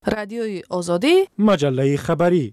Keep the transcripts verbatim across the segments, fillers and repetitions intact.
رادیوی آزادی، مجله خبری.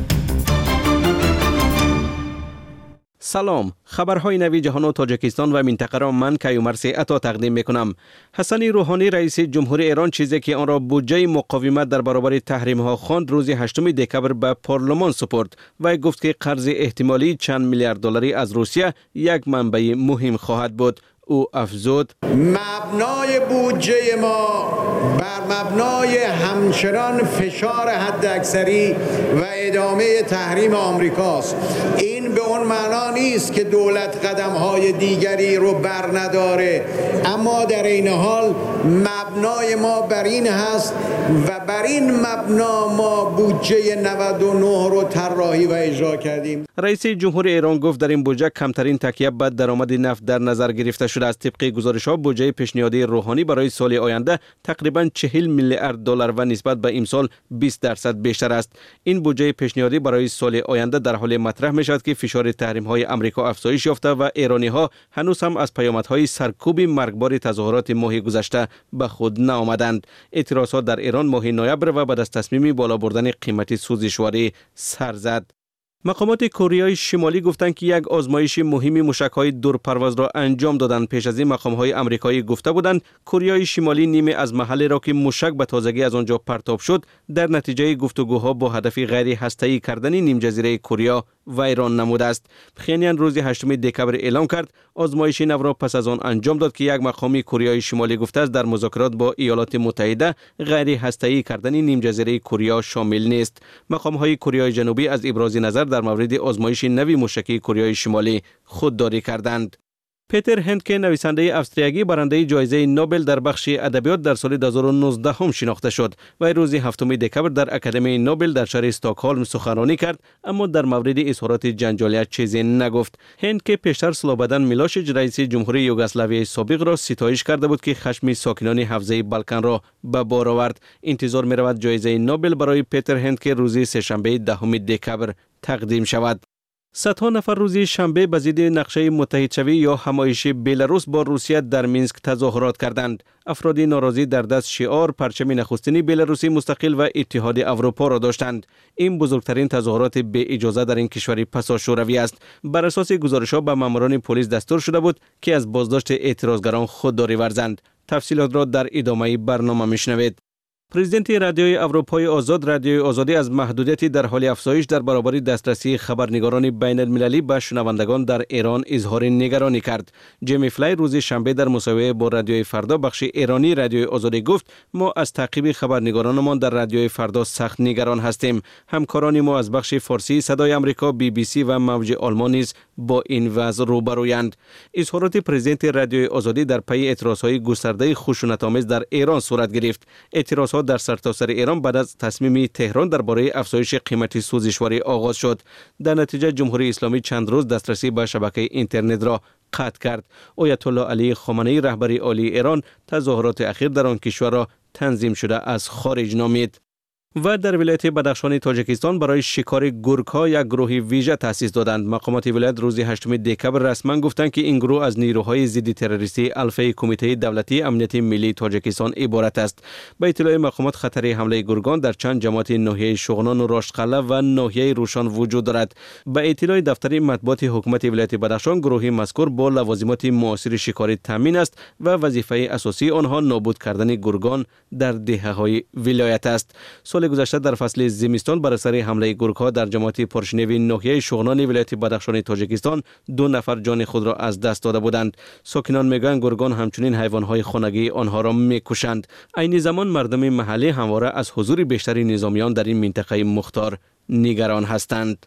سلام، خبرهای نوی جهان و تاجیکستان و منطقه را من کیومرث عطا تقدیم میکنم. حسن روحانی رئیس جمهور ایران چیزی که آن را بودجه مقاومت در برابر تحریم ها خواند روز هشتم دکبر به پارلمان سپرد و گفت که قرض احتمالی چند میلیارد دلاری از روسیه یک منبع مهم خواهد بود. او افزود: مبنای بودجه ما بر مبنای همچنان فشار حداکثری و ادامه تحریم آمریکاست. این به اون معنا نیست که دولت قدم‌های دیگری رو بر نداره، اما در این حال مبنای ما بر این هست و بر این مبنا ما بودجه نود و نه رو طراحی و اجرا کردیم. رئیس جمهور ایران گفت در این بودجه کمترین تکیه به درآمد نفت در نظر گرفته شده است. طبق گزارش‌ها بودجه پیشنهادی روحانی برای سال آینده تقریباً چهل میلیارد دلار و نسبت به امسال بیست درصد بیشتر است. این بودجه پیشنهادی برای سال آینده در حال مطرح می‌شود که فشار تحریم‌های آمریکا افزایش یافته و ایرانی‌ها هنوز هم از پیامدهای سرکوب مرگبار تظاهرات ماه گذشته به خود نآمدند. اعتراضات در ایران ماه نوامبر و بعد از تصمیم بالا بردن قیمت سوزشواری سر زد. مقامات کره شمالی گفتند که یک آزمایش مهمی موشک‌های دورپرواز را انجام دادند. پیش از این مقام‌های آمریکایی گفته بودند کره شمالی نیمه از محل را که موشک به تازگی از آنجا پرتاب شد در نتیجه گفتگوها با هدف غیر هسته‌ای کردن نیم جزیره کره ویران نموده است. پخینیان روز هشتم دکبر اعلام کرد آزمایش نو را پس از آن انجام داد که یک مقامی کره شمالی گفته است در مذاکرات با ایالات متحده غیر هسته‌ای کردن نیم جزیره کره شامل نیست. مقام‌های کره جنوبی از ابراز نظر در مورد آزمایش نوی موشکی کره شمالی خودداری کردند. پیتر هندکه نویسنده استریایی برنده جایزه نوبل در بخش ادبیات در سال دو هزار و نوزده هم شناخته شد و روز هفتم دکبر در اکادمی نوبل در شهر استکهلم سخنرانی کرد، اما در مورد اظهارات جنجالی چیزی نگفت. هندکه پیشتر سلوبادان میلوشیچ رئیس جمهوری یوگسلاوی سابق را ستایش کرده بود که خشم ساکنان حوزه بالکان را به بار آورد. انتظار می رود جایزه نوبل برای پیتر هندکه روز سه‌شنبه دهم دکبر تقدیم شود. صدها نفر روز شنبه به ضد نقشه متحدشوی یا همایش بلاروس با روسیه در مینسک تظاهرات کردند. افراد ناراضی در دست شعار پرچم نخستین بلاروسی مستقل و اتحاد اروپا را داشتند. این بزرگترین تظاهرات به اجازه در این کشور پسا شوروی است. بر اساس گزارش‌ها به ماموران پلیس دستور شده بود که از بازداشت اعتراضگران خودداری ورزند. تفصیلات را در ادامه برنامه میشنوید. پرزیدنت رادیوی اروپای آزاد رادیوی آزادی از محدودیتی در حال افزایش در برابر دسترسی خبرنگاران بین المللی به شنوندگان در ایران اظهار نگرانی کرد. جیمی فلای روز شنبه در مصاحبه با رادیوی فردا بخش ایرانی رادیوی آزادی گفت ما از تعقیب خبرنگارانمان در رادیوی فردا سخت نگران هستیم. همکاران ما از بخش فارسی صدای آمریکا، بی بی سی و موج آلمان نیز با این وضع روبرویند. اظهارات پرزیدنت رادیوی آزادی در پی اعتراضهای گسترده خشونت‌آمیز در ایران صورت گرفت. اعتراضات در سرتاسر ایران بعد از تصمیم تهران درباره افزایش قیمت سوزشواری آغاز شد. در نتیجه جمهوری اسلامی چند روز دسترسی به شبکه اینترنت را قطع کرد. آیت الله علی خامنه‌ای رهبر عالی ایران تظاهرات اخیر در آن کشور را تنظیم شده از خارج نامید. و در ولایت بدخشان تاجیکستان برای شکار گورک‌ها یک گروه ویژه تأسیس دادند. مقامات ولایت روز هشتم دکبر رسما گفتند که این گروه از نیروهای ضد تروریستی الفه کمیته دولتی امنیت ملی تاجیکستان عبارت است. به اطلاع مقامات خطر حمله گورگان در چند جماعت ناحیه شغنان و راشدقلعه و ناحیه روشان وجود دارد. به اطلاع دفتر مطبوعات حکومت ولایت بدخشان گروه مذکور با لوازمات معاصر شکاری تامین است و وظیفه اساسی آنها نابود کردن گورگان در دهه‌های ولایت است. سال گذشته در فصل زمستان بر اثر حمله گورک‌ها در جماعت پرشنوی ناحیه شغنان ولایت بدخشان تاجیکستان دو نفر جان خود را از دست داده بودند. ساکنان میگویند گورگان همچنین حیوانات خانگی آنها را میکشند. عین زمان مردم محلی همواره از حضور بیشتری نظامیان در این منطقه مختار نگران هستند.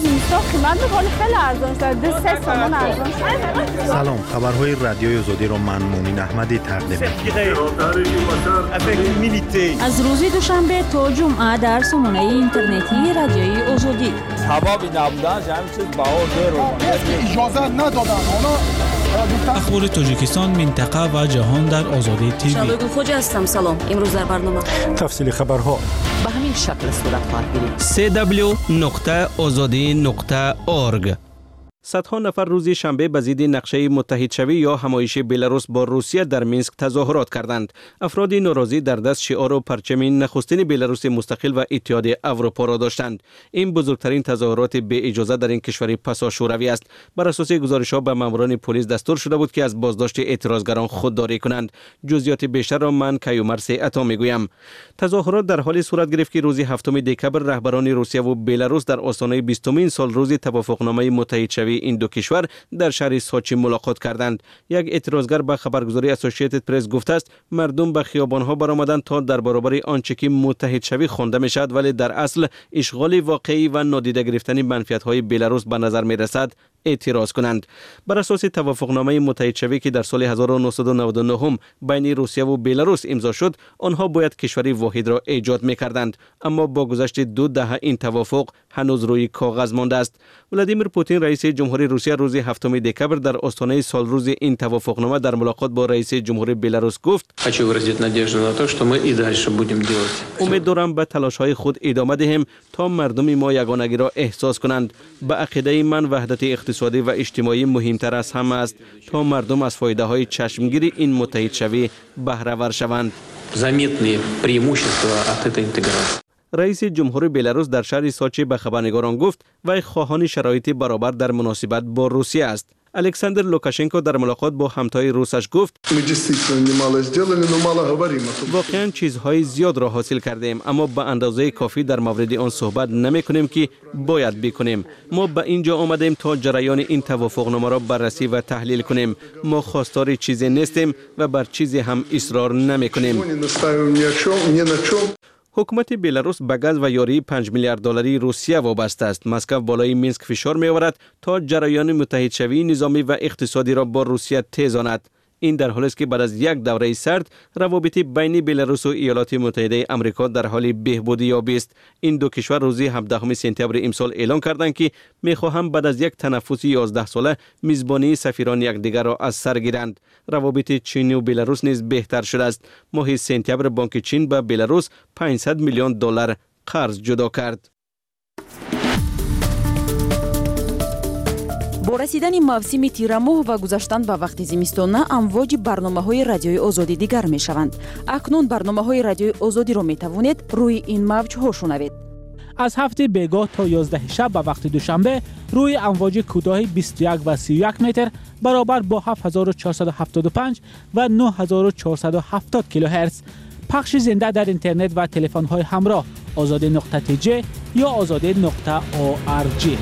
سلام، خبرهای رادیوی آزادی را من مومن احمدی تقدیم می‌کنم. از روز دوشنبه تا جمعه در سامانه اینترنتی رادیوی آزادی. حبابی نبودن همین چیز بهار رو اجازه ندادن. اخبار تاجیکستان، منطقه و جهان در آزادی تیوی. شالوگو خوجا هستم. سلام. امروز در برنامه تفصیل خبرها به همین شکل صورت خواهد گرفت. سی دبلیو نقطه آزادی نقطه اورگ صدها نفر روز شنبه به ضد نقشه متحدشوی یا همایش بلاروس با روسیه در مینسک تظاهرات کردند. افراد ناراضی در دست شعار و پرچم نخستین بلاروس مستقل و اتحاد اروپا را داشتند. این بزرگترین تظاهرات به اجازه در این کشور پسا شوروی است. بر اساس گزارش‌ها به ماموران پلیس دستور شده بود که از بازداشت اعتراضگران خودداری کنند. جزئیات بیشتر را من کیومرث عطا میگویم. تظاهرات در حالی صورت گرفت که روز هفتم دکبر رهبران روسیه و بلاروس در آستانه بیستمین سال روز توافقنامه متحدشوی این دو کشور در شهر ساچی ملاقات کردند. یک اعتراضگر به خبرگزاری اسوسییتد پرس گفته است مردم به خیابان‌ها برآمدند تا در برابر آنچه که متحدشوی خوانده می‌شود ولی در اصل اشغال واقعی و نادیده گرفتن منفعت‌های بلاروس به نظر می‌رسد اعتراض کنند. بر اساس توافقنامه متحدشوی که در سال هزار و نهصد و نود و نه بین روسیه و بلاروس امضا شد، آنها باید کشوری واحد را ایجاد می‌کردند، اما با گذشت دو دهه این توافق هنوز روی کاغذ مانده است. ولادیمیر پوتین رئیس جمهوری روسیه روز هفتم دکبر در آستانه سالروز این توافقنامه در ملاقات با رئیس جمهوری بلاروس گفت: امید دارم به تلاش‌های خود ادامه دهیم تا مردم ما یگانگی را احساس کنند. به عقیده من وحدت اقتصادی و اجتماعی مهمتر از همه است تا مردم از فایده‌های چشمگیر این متحدشوی بهره ور شوند. رئیس جمهور بلاروس در شهر ساچی به خبرنگاران گفت وی خواهان شرایط برابر در مناسبت با روسیه است. الکساندر لوکاشنکو در ملاقات با همتای روسش گفت: واقعا چیزهای زیاد را حاصل کردیم، اما به اندازه کافی در مورد آن صحبت نمی کنیم که باید بکنیم. ما به اینجا آمدیم تا جریان این توافقنامه را بررسی و تحلیل کنیم. ما خواستار چیزی نیستیم و بر چیزی هم اصرار نمی کنیم. حکومت بلاروس به گاز و یاری پنج میلیارد دلاری روسیه وابسته است. مسکو بالای مینسک فشار می آورد تا جریان متحدشوی نظامی و اقتصادی را با روسیه تیزاند. این در حالی است که بعد از یک دوره سرد روابط بین بلاروس و ایالات متحده آمریکا در حال بهبودی یابی است. این دو کشور روز هفدهم سپتامبر امسال اعلام کردند که می‌خواهند بعد از یک تنفس یازده ساله میزبانی سفیران یکدیگر را از سر گیرند. روابط چین و بلاروس نیز بهتر شده است. ماه سپتامبر بانک چین به بلاروس پانصد میلیون دلار قرض جدا کرد. با رسیدن موسم تیرماه و گذشتن به وقت زمستانه امواج برنامه‌های رادیوی آزادی دیگر می‌شوند. اکنون برنامه‌های رادیوی آزادی را می‌توانید روی این موج‌ها شنوید. از هفته بیگاه تا یازده شب به وقت دوشنبه روی امواج کوتاه بیست و یک و سی و یک متر برابر با هفت هزار و چهارصد و هفتاد و پنج و نه هزار و چهارصد و هفتاد کیلوهرتز پخش زنده در اینترنت و تلفن‌های همراه آزادی نقطه تی جی یا آزادی نقطه او آر جی.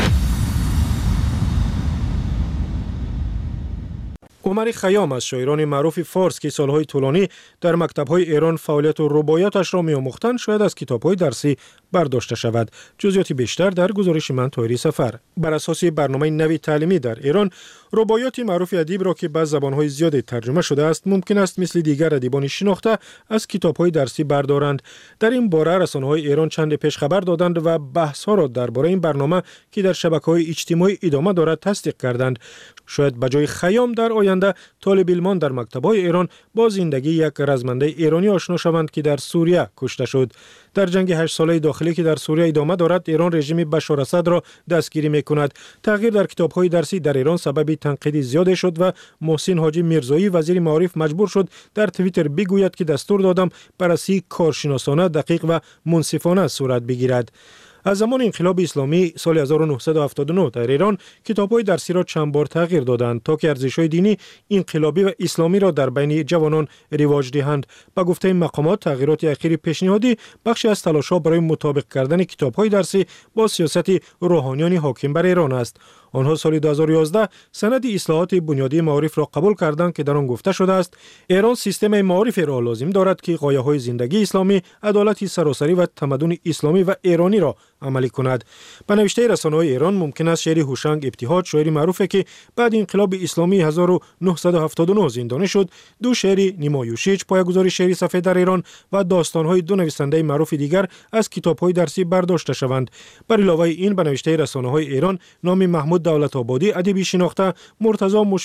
عمر خیام از شاعران معروف فارس که سالهای طولانی در مکتب‌های ایران فعالیت و رباعیاتش را می‌آموختند شاید از کتاب‌های درسی برداشته شود. جزئیات بیشتر در گزارش من طاهری سفر. بر اساس برنامه نوی تعلیمی در ایران، رباعیات معروف ادیب را که به زبان‌های زیاد ترجمه شده است ممکن است مثل دیگر ادیبان شناخته از کتاب‌های درسی بردارند. در این باره رسانه‌های ایران چند پیش خبر دادند و بحث‌ها را درباره این برنامه که در شبکه‌های اجتماعی ادامه دارد تصدیق کردند. شاید به جای خیام در آینده طالب علمان در مکتب‌های ایران با زندگی یک رزمنده ایرانی آشنا شوند که در سوریه کشته شد. در جنگ هشت ساله داخلی که در سوریه ادامه دارد، ایران رژیم بشار اسد را دستگیری می‌کند. تغییر در کتاب‌های درسی در ایران سبب تنقید زیاد شد و محسن حاجی میرزایی وزیر معارف مجبور شد در توییتر بگوید که دستور دادم بررسی کارشناسانه، دقیق و منصفانه صورت بگیرد. از زمان انقلاب اسلامی سال هزار و نهصد و هفتاد و نه در ایران کتاب‌های درسی را چند بار تغییر دادند تا که ارزش‌های دینی، انقلابی و اسلامی را در بین جوانان رواج دهند. با گفته مقامات تغییرات اخیر پیشنهادی بخشی از تلاش‌ها برای مطابق کردن کتاب‌های درسی با سیاست روحانیان حاکم بر ایران است. آنها سال دو هزار و یازده سند اصلاحات بنیادی معارف را قبول کردند که در آن گفته شده است ایران سیستم معارف را لازم دارد که غایه‌های زندگی اسلامی، عدالت سراسری و تمدن اسلامی و ایرانی را عملی کند. به نوشته رسانه‌های ایران ممکن است شعر هوشنگ ابتهاج، شاعری معروفی که بعد انقلاب اسلامی هزار و نهصد و هفتاد و نه زندانی شد، دو شعر نیمایوشیج پایه‌گذار شعر سفید در ایران و داستان‌های دو نویسنده معروف دیگر از کتاب‌های درسی برداشته شوند. بر علاوه این به نوشته رسانه‌های ایران نام محمود دولت آبادی ادیبی شناخته، مرتضی مشفق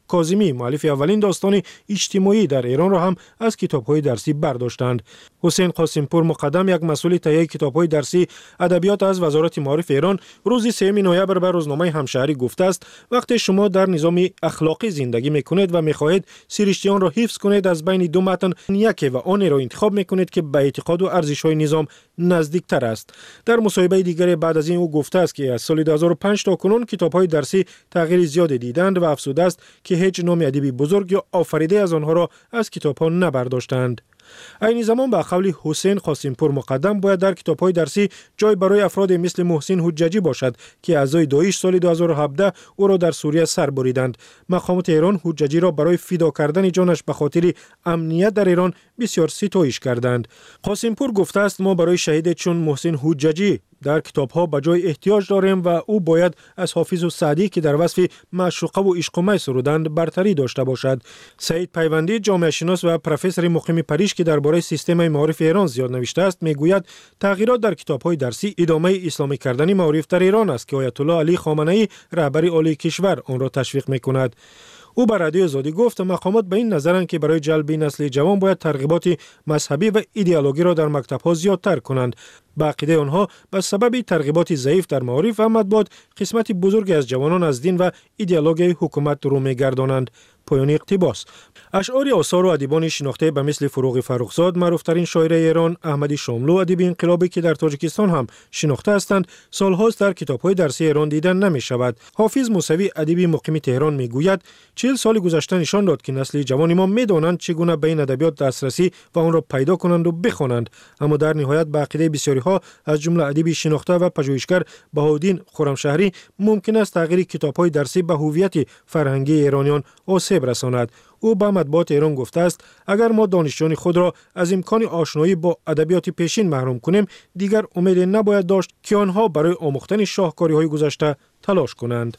کاظمی مؤلف اولین داستان اجتماعی در ایران را هم از کتاب‌های درسی برداشتند. حسین قاسمپور مقدم، یک مسئول تهیه کتاب‌های درسی ادبیات از وزارت معارف ایران، روز سوم نوامبر به روزنامه همشهری گفته است وقتی شما در نظام اخلاقی زندگی می‌کنید و می‌خواهید سرشتی آن را حفظ کنید، از بین دو متن یکی و آن را انتخاب می‌کنید که به اعتقاد و ارزش‌های نظام نزدیکتر است. در مصاحبه دیگری بعد از این او گفته است که از سال دو هزار و پنج تا کنون کتاب‌های درسی تغییر زیادی دیدند و افسوده است که هیچ نام ادبی بزرگ یا آفریده از آنها را از کتاب‌ها نبرداشتند. این زمان به قول حسین قاسمپور مقدم باید در کتاب‌های درسی جای برای افراد مثل محسن حججی باشد که اعضای داعش سال دو هزار و هفده او را در سوریه سر بریدند. مقامات ایران حججی را برای فدا کردن جانش به خاطر امنیت در ایران بسیار ستایش کردند. قاسمپور گفته است ما برای شهید چون محسن حججی در کتاب‌ها به جای احتیاج داریم و او باید از حافظ و سعدی که در وصف معشوقه و عشق و می سرودند برتری داشته باشد. سعید پیوندی جامعه شناس و پروفسور مقیم پاریس که درباره سیستم معارف ایران زیاد نوشته است میگوید تغییرات در کتاب‌های درسی ادامه اسلامی کردن معارف در ایران است که آیت الله علی خامنه‌ای رهبر عالی کشور آن را تشویق می‌کند. او بر رادیو آزادی گفت مقامات به این نظرند که برای جلب نسل جوان باید ترغیبات مذهبی و ایدئولوژی را در مکتب‌ها زیادتر کنند. به عقیده آنها به سبب ترغیبات ضعیف در معارف و مطبوعات قسمت بزرگی از جوانان از دین و ایدئولوژی حکومت رو می‌گردانند. پایان اقتباس. اشعار آثار و ادیبان شناخته به مثل فروغ فرخزاد، معروف‌ترین شاعر ایران، احمدی شاملو ادیب انقلابی که در تاجیکستان هم شناخته هستند، سالهاست در کتاب‌های درسی ایران دیدن نمی‌شود. حافظ موسوی ادیب مقیم تهران میگوید چهل سال گذشته نشان داد که نسل جوان ما می‌دانند چگونه به این ادبیات دسترسی و آن را پیدا کنند و بخوانند، اما در نهایت به عقیده بسیاری‌ها از جمله ادیب شناخته و پژوهشگر بهاءالدین خرمشهری ممکن است تغییر کتاب‌های درسی به هویت فرهنگی ایرانیان آسیب رساند. او به مطبوعات ایران گفته است اگر ما دانشجویان خود را از امکان آشنایی با ادبیات پیشین محروم کنیم دیگر امید نباید داشت که آنها برای آموختن شاهکاری‌های گذشته تلاش کنند.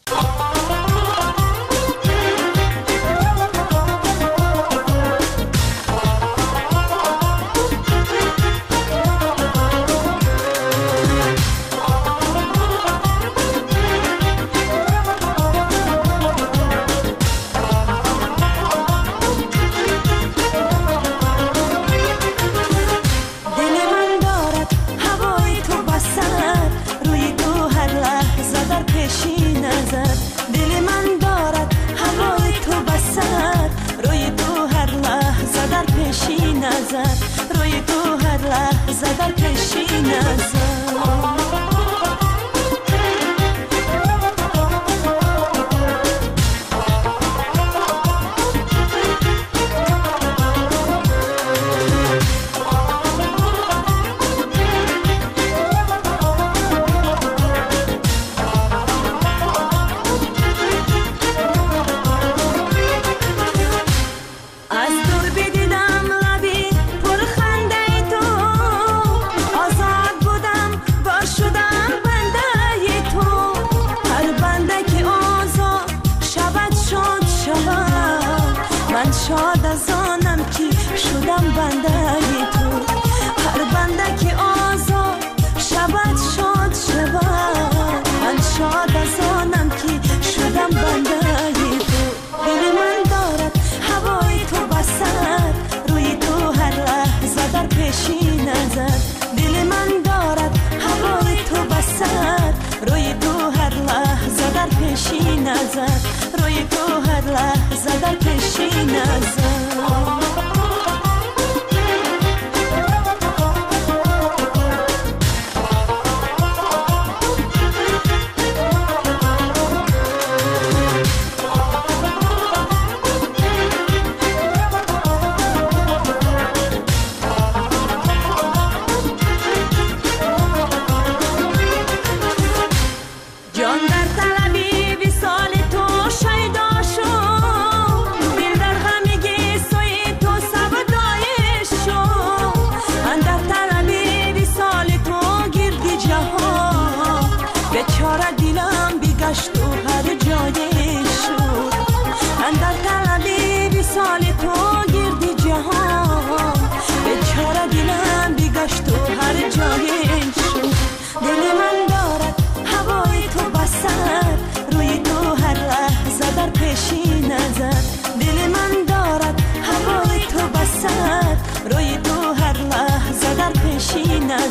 تو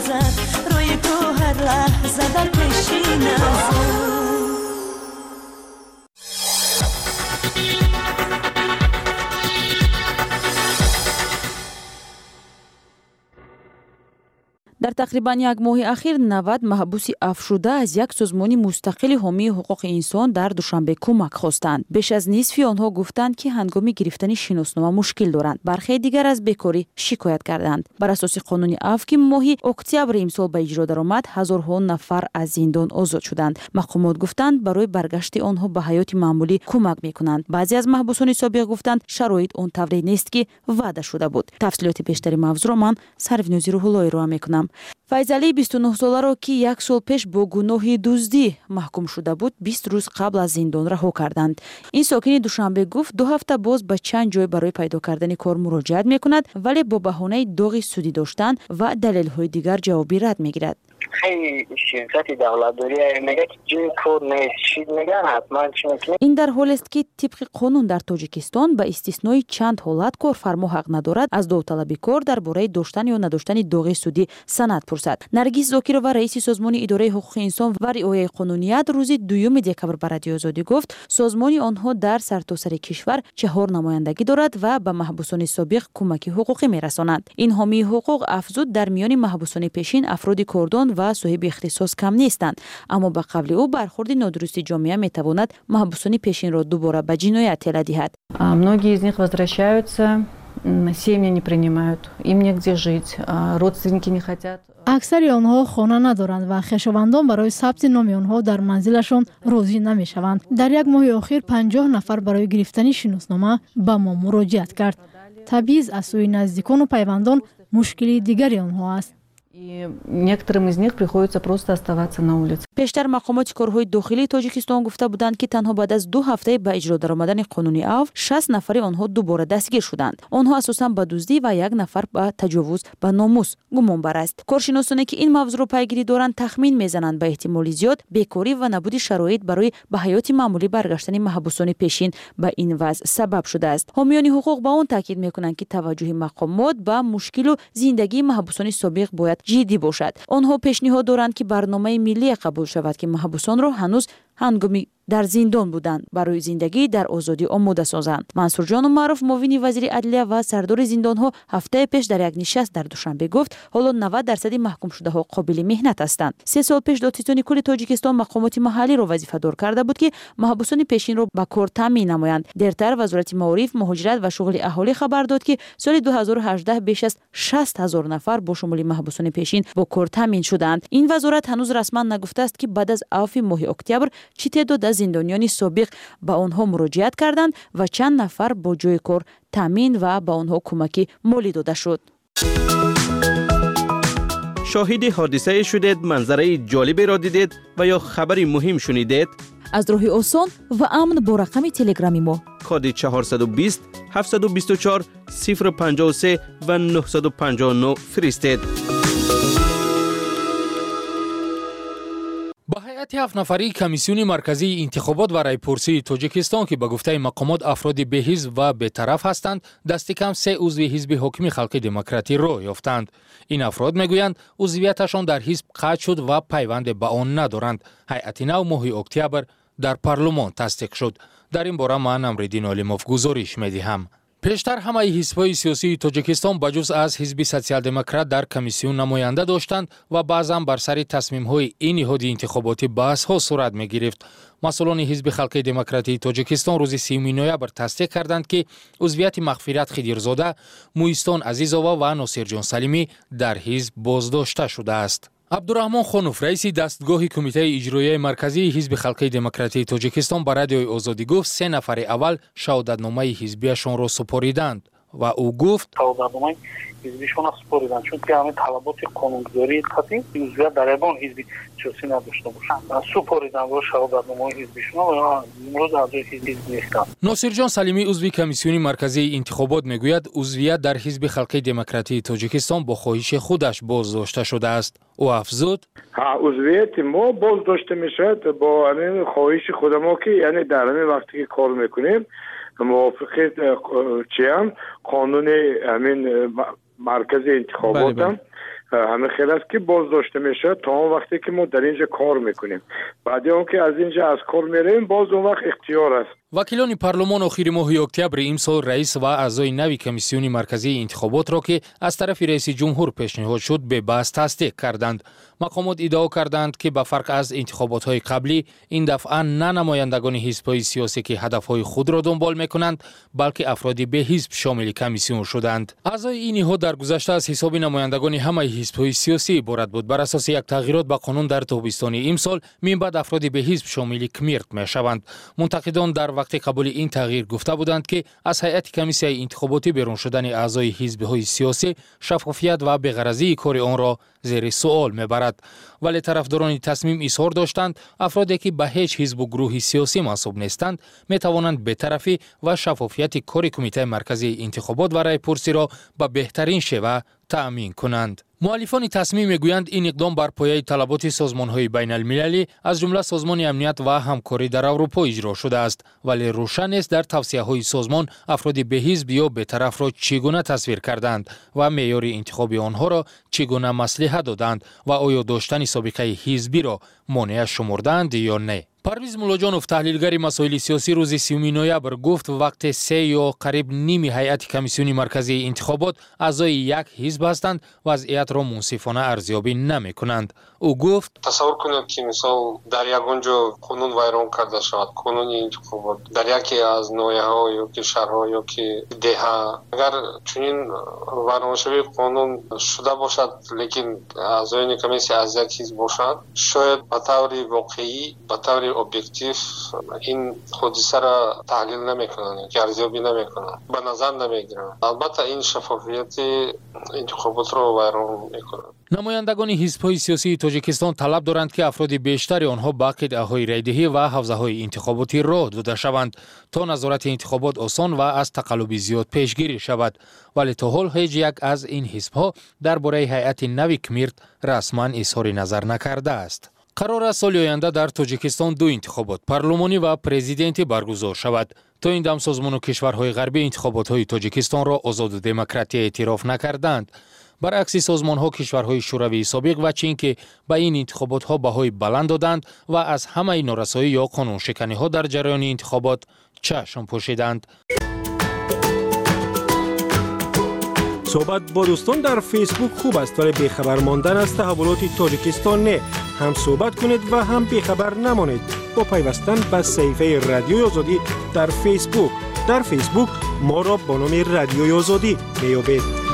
نزد روی تو هر لحظه در پیشی نزد. дар тақрибан як моҳи ахир навад маҳбуси афшуда аз як созмони мустақили ҳомии ҳуқуқи инсон дар душанбе кӯмак хостанд. беш аз нисфи онҳо гуфтанд ки ҳангоми гирифтани шиноснома мушкил доранд. бархе дигар аз бекорӣ шикоят карданд. бар асоси қонуни аф ки моҳи октябри имсол ба иҷро даромад, ҳазорҳо нафар аз зиндон озод шуданд. мақомот гуфтанд барои баргашти онҳо ба ҳаёти маъмулӣ кӯмак мекунанд. баъзе аз маҳбусони собиқ гуфтанд шароит он тавре нест ки ваъда шуда буд. тафсилоти бештари мавзӯъро ман Сарвинози Рӯҳуллоҳ ироа мекунам. Файзалӣ бисту нӯҳ соларо ки як сол пеш бо гуноҳи дуздӣ маҳкум шуда буд, бист рӯз қабл аз зиндон раҳо карданд. Ин сокини Душанбе гуфт ду ҳафта боз ба чанд ҷой барои пайдо кардани кор муроҷиат мекунад, вале бо баҳонаи доғи судӣ доштан ва далелҳои дигар ҷавоби рад мегирад. خیلی شرکت دولتداری میگه که جای کار نیست چیز میگن حتما چی میکنه. این در حالی است که طبق قانون در تاجیکستان با استثنای چند حالت کارفرما حق ندارد از داوطلبی کار درباره داشتن یا نداشتن داغ سودی سند پرسد. نرگس زاکرова رئیس سازمان اداره حقوق انسان و رعایت قانونیت روز دوم دکمبر بر رادیو آزادی گفت سازمان آنها در سرتاسر کشور چهار نمایندگی دارد و به محبوسان سابق کمک حقوقی میرساند. این حامی حقوق افزود در میان محبوسان پیشین افراد کردان و صاحب اختصاص کم نیستند، اما به قول او برخورد نادرستی جامعه میتواند محبوسان پیشین را دوباره به جنایت تله دهد. Многие из них возвращаются, семьи не принимают, им негде жить, родственники не хотят. аксари онҳо хона надоранд ва хешовандон барои сабти номи онҳо дар манзилашон розӣ намешаванд. дар як моҳи охир панҷоҳ нафар барои гирифтани шиноснома ба мо муроҷиат кард. табиз аз сӯи наздикону пайвандон мушкили дигари онҳо аст. И некоторым из них приходится просто оставаться на улице. пештар мақомоти корҳои дохилии Тоҷикистон гуфта буданд ки танҳо баъд аз ду ҳафтаи ба иҷро даромадани қонуни аф шаст нафари онҳо дубора дастгир шуданд. онҳо асосан ба дуздӣ ва як нафар ба таҷовуз ба номус гумонбар аст. коршиносоне ки ин мавзӯъро пайгирӣ доранд тахмин мезананд ба эҳтимоли зиёд бекорӣ ва набуди шароит барои ба ҳаёти маъмулӣ баргаштани маҳбусони пешин ба ин вазъ сабаб шудааст. ҳомиёни ҳуқуқ ба он таъкид мекунанд ки таваҷҷуҳи мақомот ба мушкилу зиндагии маҳбусони собиқ бояд ҷиддӣ бошад. онҳо пешниҳод доранд ки барномаи миллие қабул шавад ки маҳбусонро ҳанӯз ҳангоми дар зиндон буданд барои зиндагӣ дар озодӣ омода созанд. Мансурҷону Маъруф муовини вазири адлия ва сардори зиндонҳо ҳафтаи пеш дар як нишаст дар Душанбе гуфт ҳоло навад дарсади маҳкумшудаҳо қобили меҳнат ҳастанд. се сол пеш Додсистони кулли Тоҷикистон мақомоти маҳаллиро вазифадор карда буд ки маҳбусони пешинро ба кор таъмин намоянд. дертар вазорати маориф, муҳоҷират ва шуғли аҳолӣ хабар дод ки соли ду ҳазору ҳаждаҳ беш аз шаст ҳазор нафар бо шумули маҳбусони пешин бо кор таъмин шуданд. ин вазорат ҳанӯз расман нагуфтааст ки баъд аз авфи моҳи октябр чӣ теъдод аз зиндонёни собиқ ба онҳо муроҷиат карданд ва чанд нафар бо ҷои кор таъмин ва ба онҳо кӯмаки молӣ дода шуд. شاهد حادثه شدید، منظره جالبی را دیدید و یا خبری مهم شنیدید؟ از راهی آسان و امن با رقم تلگرامی ما کد چهارصد و بیست هفتصد و بیست و چهار صفر پنجاه و سه و نهصد و پنجاه و نه فرستید. با هیئت هفت نفری کمیسیون مرکزی انتخابات و رایپرسی تاجیکستان که به گفته مقامات افراد به حزب و بی‌طرف هستند، دست کم سه عضو حزب حاکم خلق دموکراتی را یافتند. این افراد میگویند عضویتشان در حزب قطع شد و پیوند به آن ندارند. هیئت نو ماه اکتبر در پارلمان تصدیق شد. در این باره من امرالدین عالموف گزارش می‌دهم. پیشتر همه حزب‌های سیاسی تاجیکستان بجز از حزب سوسیال دموکرات در کمیسیون نماینده داشتند و بعضا بر سر تصمیم‌های این نهاد انتخاباتی بحث‌ها صورت می‌گرفت. مسئولان حزب خلق دموکراتی تاجیکستان روز سیوم نوامبر تصدیق کردند که عضویت مغفرت خدیرزاده، مویستان عزیزآوا و ناصرجان سلیمی در حزب بازداشته شده است. عبدالرحمن خانوف رئیس دستگاه کمیته اجرایی مرکزی حزب خلق دموکراتی تاجیکستان به رادیوی آزادی گفت سه نفر اول شهادتنامه حزبیشان را سپاریدند و او گفت شهادتنامه حزبیشان را سپاریدند چون که همه طلبات قانونگذاری خاطی عضویت در ایوان حزب سیاسی نداشته باشند سپاریدند و شهادتنامه حزبیشان و امروز اعضای حزب نیستند. ناصرجان سلیمی عضو کمیسیون مرکزی انتخابات میگوید عضویت در حزب خلق دموکراتی تاجیکستان با خواهش خودش بازداشته شده است. او افزود ها عضویت ما بازداشته میشد با همین خواهش خود ما که یعنی در همین وقتی که کار میکنیم موافق چیم قانون همین مرکز انتخابات هم همه خیلی است که بازداشته میشه تا اون وقتی که ما در اینجا کار میکنیم. بعد اون که از اینجا از کار میریم باز اون وقت اختیار است. وکیلان پارلمان آخر ماه اکتبر امسال رئیس و اعضای نوی کمیسیون مرکزی انتخابات را که از طرف رئیس جمهور پیشنهاد شد به بحث تصدیق کردند. مقامات ادعا کردند که به فرق از انتخابات‌های قبلی این دفعه نه نمایندگان حزب‌های سیاسی که هدف‌های خود را دنبال می‌کنند بلکه افرادی به حزب شامل کمیسیون شدند. اعضای این نهاد در گذشته از حساب نمایندگان همه حزب‌های سیاسی عبارت بود. بر اساس یک تغییرات به قانون در تابستان امسال من بعد افرادی به حزب شامل کمیرت می‌شوند. منتقدان در وقت قبول این تغییر گفته بودند که از هیئت کمیسیون انتخاباتی بیرون شدن اعضای حزب‌های سیاسی شفافیت و بی‌غرضی کار آن را زیر سوال میبرد. ولی طرفداران تصمیم اظهار داشتند افرادی که به هیچ حزب و گروه سیاسی منسوب نیستند می توانند بی‌طرفی و شفافیت کار کمیته مرکزی انتخابات و رای پرسی را به بهترین شیوه تأمین کنند. مؤلفان تصمیم میگویند این اقدام بر پایه طلبات سازمان‌های بین المللی از جمله سازمان امنیت و همکاری در اروپا اجرا شده است، ولی روشن است در توصیه‌های سازمان افراد به حزب یا به طرف را چگونه تصویر کردند و معیار انتخاب آنها را چگونه مصلحت دادند و آیا داشتن سابقه حزبی را مانع شمردند یا نه. پرویز مولاجانوف تحلیلگر مسائل سیاسی روز سیوم نوامبر گفت وقت سه یا قریب نیم هیئت کمیسیون مرکزی انتخابات اعضای یک حزب هستند وضعیت را منصفانه ارزیابی نمی کنند. او گفت تصور کنید که مثال در یگانجا قانون ویران کرده شود، قانون انتخابات در یکی از ناحیه‌ها یا که شهرها یا که دهها اگر چنین ویرانشوی قانون شده باشد لیکن اعضای کمیسیون از یک حزب باشند شاید به طور واقعی به طور ابجکتیو این حادثه را تحلیل نمیکنند که ارزیابی نمیکنند به نظر نمیگیرند. البته این شفافیت انتخابات را ویران میکنند. نمایندگان حزب‌های سیاسی تاجیکستان طلب دارند که افراد بیشتری آنها به قطعه‌های رایدهی و حوزه‌های انتخاباتی راه داده شوند تا نظارت انتخابات آسان و از تقلب زیاد پیشگیری شود، ولی تا حال هیچ یک از این حزب‌ها درباره هیئت نوی کمیرت رسما اظهار نظر نکرده است. قرار است سال آینده در تاجیکستان دو انتخابات پارلمانی و پرزیدنتی برگزار شود. تا این دم سازمان و کشورهای غربی انتخابات‌های تاجیکستان را آزاد و دموکراتی اعتراف نکردند. برعکس سازمان‌ها کشورهای شوروی سابق و چین که به این انتخابات‌ها بهای بلند دادند و از همه نارسایی یا قانون شکنی‌ها در جریان انتخابات چشم پوشیدند. صحبت با دوستان در فیسبوک خوب است ولی بیخبر ماندن از تحولات تاجیکستان نه. هم صحبت کنید و هم بیخبر نمانید با پیوستن به صفحه رادیوی آزادی در فیسبوک. در فیسبوک ما را با نام رادیوی آزادی میابید.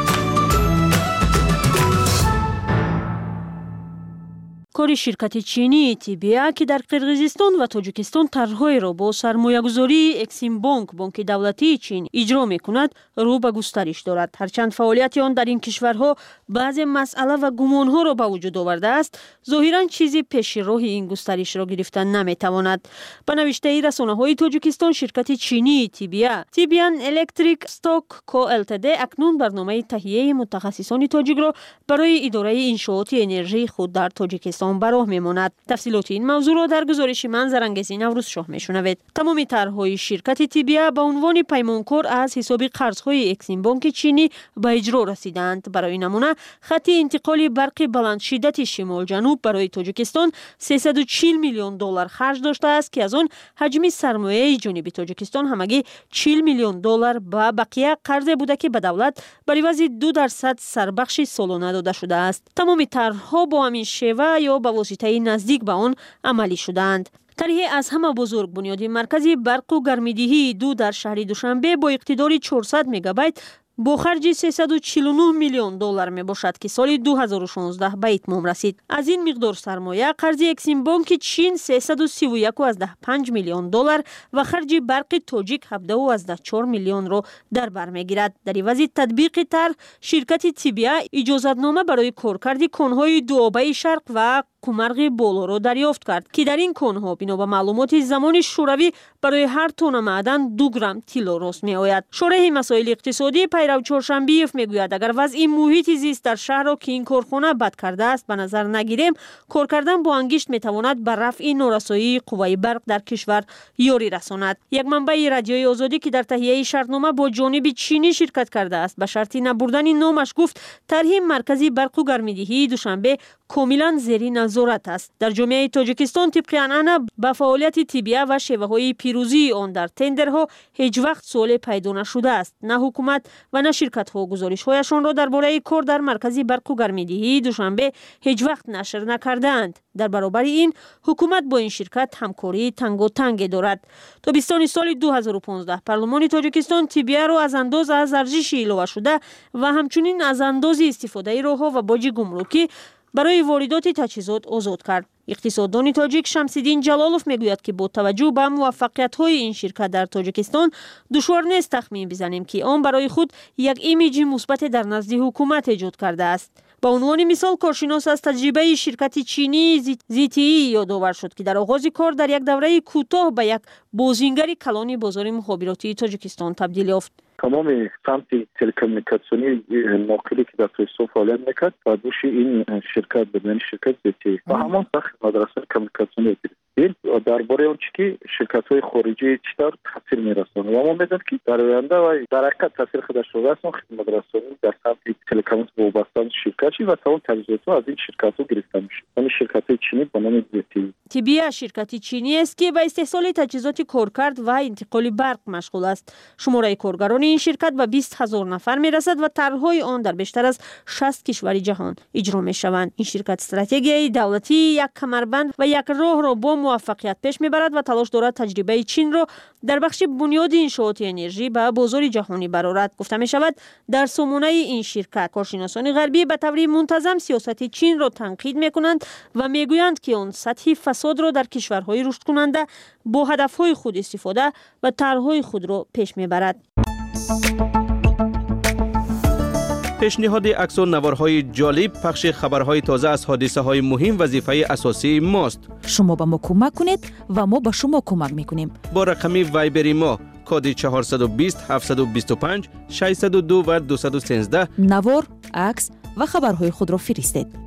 کاری شرکت چینی تیبیا که در قرقیزستان و تاجیکستان طرح‌های را با سرمایه‌گذاری اکسیم بانک بانک دولتی چین اجرا می‌کند رو به گسترش دارد. هرچند فعالیت آن در این کشورها بعضی مسئله و گمان‌ها را به وجود آورده است، ظاهراً چیزی پیش راه این گسترش را گرفتن نمی‌تواند. به نوشته رسانه‌های تاجیکستان شرکت چینی تیبیا تیبیان الکتریک استاک کو التد اکنون برنامه تهیه متخصصان تاجیک را برای اداره انشاءات انرژی خود در تاجیکستان براه میماند. تفصیلات این موضوع را در گزارش من زرنگزی نوروز شاه میشنوید. تمام طرح‌های شرکت تیبیا به عنوان پیمانکار از حساب قرض‌های اکسیم بانک چینی به اجرا رسیدند. برای نمونه خط انتقال برق بلند شدت شمال جنوب برای تاجیکستان سیصد و چهل میلیون دلار خرج داشته است که از آن حجم سرمایه جانب تاجیکستان همگی چهل میلیون دلار با بقیه قرض بوده که به دولت بر عوض دو درصد سربخش سالانه داده شده است. تمام طرح‌ها با همین شیوه یا به واسطه نزدیک به آن عملی شدند. طرح از همه بزرگ بنیاد مرکزی برق و گرمایدهی دو در شهر دوشنبه با اقتدار چهارصد مگابایت با خرج سیصد و چهل و نه میلیون دلار می باشد که سال دو هزار و شانزده به اتمام رسید. از این مقدار سرمایه قرض اکسیم بانک چین سیصد و سی و یک و پنج میلیون دلار و خرج برق تاجیک هفده و چهار میلیون را در بر میگیرد. در عوض تطبیق طرح شرکت تیبیا اجازتنامه برای کارکرد کانهای دو آبه شرق و کمرغ بولورو دریافت کرد که در این کنها بنا به معلومات زمان شوروی برای هر تن معدن دو گرم طلا راست می آید. شورای مسائل اقتصادی پیرو چهارشنبیف میگوید اگر وضع محیط زیست در شهر را که این کارخانه بد کرده است به نظر نگیریم، کار کردن با انگشت میتواند به رفع نارسایی قوه برق در کشور یاری رساند. یک منبع رادیوی آزادی که در تهیه شرطنامه با جانب چینی شرکت کرده است به شرط نبردن نامش گفت طرح مرکزی برق و گرمایدهی دوشنبه کاملا زیر نظارت است. در جامعه تاجیکستان طبق عنعنه به فعالیت تیبیه و شیوه‌های پیروزی آن در تندرها هیچ وقت سوال پیدا نشده است. نه حکومت و نه شرکت‌ها گزارش‌هایشان را درباره کار در مرکزی برق و گرمایدهی دوشنبه هیچ وقت نشر نکردند. در برابر این حکومت با این شرکت همکاری تنگاتنگ دارد. تابستان سال دو هزار و پانزده پارلمان تاجیکستان تیبیه را از انداز از ارزش علاوه شده و همچنین از انداز استفاده راه‌ها و باج گمرکی برای واردات تجهیزات آزاد کرد. اقتصاددان تاجیک شمس‌الدین جلالوف میگوید که با توجه به موفقیت‌های این شرکت در تاجیکستان دشوار نیست تخمین بزنیم که آن برای خود یک ایمیج مثبت در نزد حکومت ایجاد کرده است. با عنوان مثال کارشناس از تجربه شرکت چینی زی تی ای یادآور شد که در آغاز کار در یک دوره کوتاه به یک بازینگر کلان بازار مخابراتی تاجیکستان تبدیل یافت. تمام سمت تلکومونیکاسیونی ناقلی که در توسعه فعالیت میکرد و دوش این شرکت بدن شرکت زی تی ای و همان ساخت مدرسه کمیونیکاسیونی این درباره اون چی شرکت‌های خارجی چطور تاثیر می‌رسونه و ما می‌دونیم که در آینده و در حقیقت تاثیر خودش رو رسون خدمات رسانی در سمت تلکوم وابسته شرکتی و تمام تجهیزات از این شرکت‌ها گرفته میشه. این شرکت‌های چینی به نام زی تی ای تیبیه شرکتی چینی است که به استحصال تجهیزات کارکرد و انتقال برق مشغول است. شماره کارگران این شرکت به بیست هزار نفر می‌رسد و طرح‌های آن در بیشتر از شصت کشور جهان اجرا می‌شوند. این شرکت استراتژی دولتی یک کمربند و یک راه را با موفقیت پیش میبرد و تلاش دارد تجربه چین را در بخش بنیاد انشاءات انرژی به بازار جهانی برآورد. گفته می شود در سامانه این شرکت کارشناسان غربی به طور منتظم سیاست چین را تنقید می کنند و می گویند که آن سطح فساد را در کشورهای رشد کننده با هدفهای خود استفاده و طرحهای خود را پیش می برد. پیشنهاد عکس و نوارهای جالب پخش خبرهای تازه از حادثه های مهم وظیفه اساسی ماست. شما به ما کمک کنید و ما به شما کمک میکنیم. با رقم وایبری ما کد چهارصد و بیست هفتصد و بیست و پنج ششصد و دو و دویست و سیزده نوار، عکس و خبرهای خود را فرستید.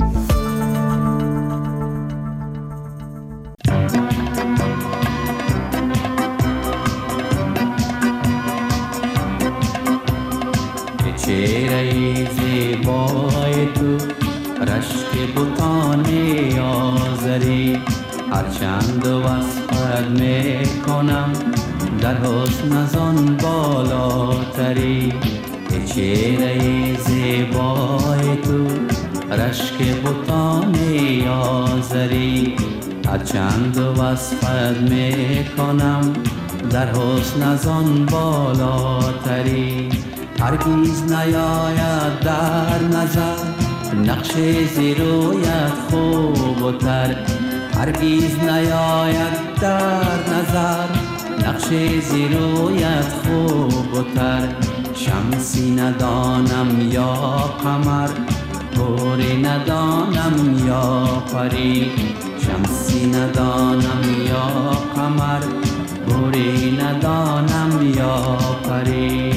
چهره زیبای تو رشک بوتان آذری هرچند وصفت میکنم در حسن از آن بالاتری. چهره زیبای تو رشک بوتان آذری هرچند وصفت میکنم در حسن از آن بالاتری. هرگیز نیاید در نظر نقش زیرویت خوب و تر. هرگیز نیاید در نظر نقش زیرویت خوب و تر. شمسی ندانم یا قمر گوری ندانم یا پری. شمسی ندانم یا قمر گوری ندانم یا پری.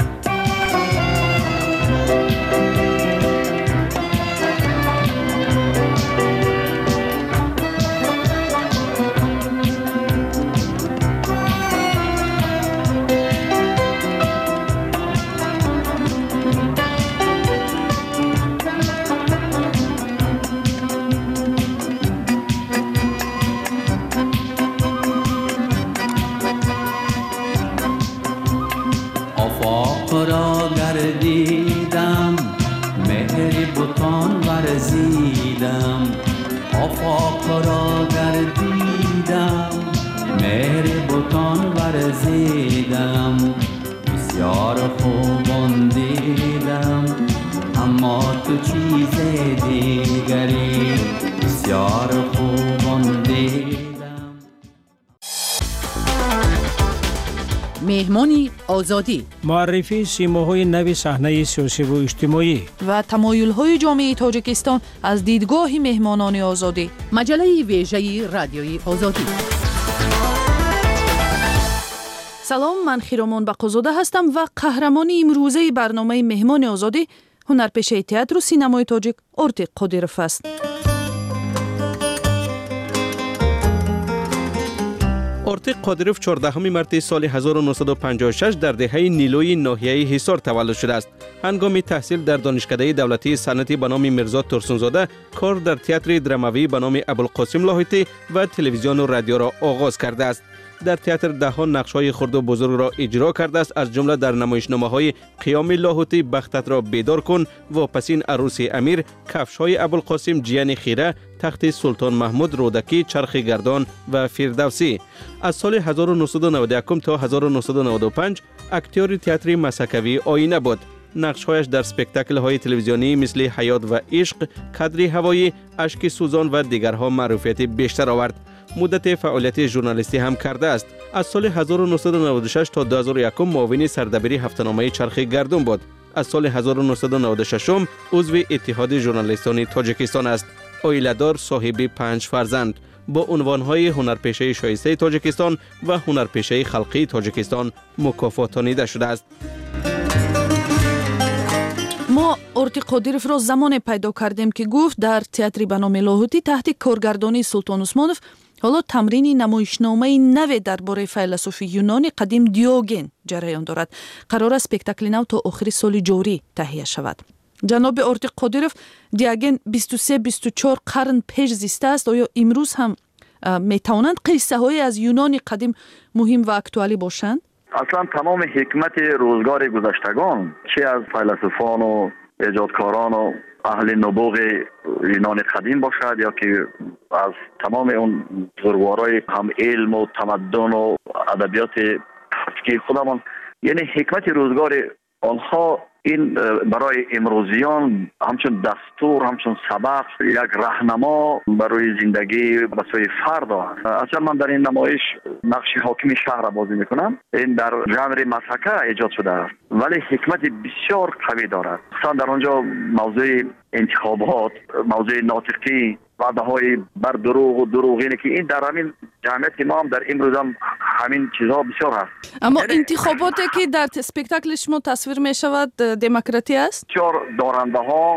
گردیدم مهر بوتان ورزیدم. آفاق را گردیدم مهر بوتان ورزیدم. بسیار خوبان دیدم اما تو چیز دیگری. بسیار خوبان دیدم. مهمان آزادی، معرفی سیماهای نو صحنه سیاسی و اجتماعی و تمایل‌های جامعه تاجیکستان از دیدگاه مهمانان آزادی. مجله ویژه رادیوی آزادی. سلام، من خیرامان بقازاده هستم و قهرمان امروزه برنامه مهمان آزادی هنرپیشه تئاتر و سینمای تاجیک ارتیق قادیروف است. ارتیق قادیروف چهاردهم مارس سال هزار و نهصد و پنجاه و شش در دهه نیلوی ناحیه حصار تولد شده است. هنگام تحصیل در دانشکده دولتی صنعتی به نام میرزا ترسونزاده کار در تئاتر دراموی به نام ابوالقاسم لاهوتی و تلویزیون و رادیو را آغاز کرده است. در تئاتر دهها نقش‌های خرد و بزرگ را اجرا کرده است، از جمله در نمایشنامه‌های قیام لاهوتی، بختت را بیدار کن، واپسین عروس امیر، کفش‌های ابوالقاسم، جیان خیره، تخت سلطان محمود، رودکی، چرخ گردان و فردوسی. از سال هزار و نهصد و نود و یک تا هزار و نهصد و نود و پنج اکتور تئاتر مسکوی آینه بود. نقش‌هایش در اسپکتاکل‌های تلویزیونی مثل حیات و عشق، کادری هوایی، اشک سوزان و دیگرها معروفیت بیشتر آورد. مدت فعالیت ژورنالیستی هم کرده است. از سال هزار و نهصد و نود و شش تا دو هزار و یک معاون سردبیری هفته‌نامه چرخ گردون بود. از سال هزار و نهصد و نود و شش عضو اتحاد ژورنالیستان تاجیکستان است. عائله‌دار، صاحب پنج فرزند، با عنوان‌های هنرپیشه شایسته تاجیکستان و هنرپیشه خلقی تاجیکستان مکافاتانیده شده است. ما ارتیق قادیروف را زمان پیدا کردیم که گفت در تئاتر به نام لاهوتی تحت کارگردانی سلطان عثمانوف حالا تمرین نمایشنامه نو درباره فیلسوف یونانی قدیم دیوگن جریان دارد. قرار است اسپکتاکل نو تا آخر سال جاری تهیه شود. جناب ارتیق قادیروف، دیوگن بیست و سه بیست و چهار قرن پیش زیسته است. آیا امروز هم میتوانند قصه های از یونان قدیم مهم و اکتوالی باشند؟ اصلا تمام حکمت روزگار گذشتگان، چه از فیلسوفان و ایجادکاران و اهل نبوغ یونان قدیم باشد یا که از تمام اون بزرگوارای هم علم و تمدن و ادبیات تفکیر خودمان، یعنی حکمت روزگار آنها این برای امروزیان همچون دستور، همچون سبق، یک راهنما برای زندگی و سوی فرد است. اصلا من در این نمایش نقش حاکم شهر را بازی میکنم. این در ژانر مسحکه ایجاد شده است ولی حکمت بسیار قوی دارد. مثلا در آنجا موضوع انتخابات، موضوع ناطقی، وعده های بر دروغ و دروغینه که این در همین جامعه ما هم در امروز هم همین چیزها بسیار هست. اما انتخاباتی که در اسپکتاکل شما تصویر می شود دموکراتی است؟ بسیار دارنده ها،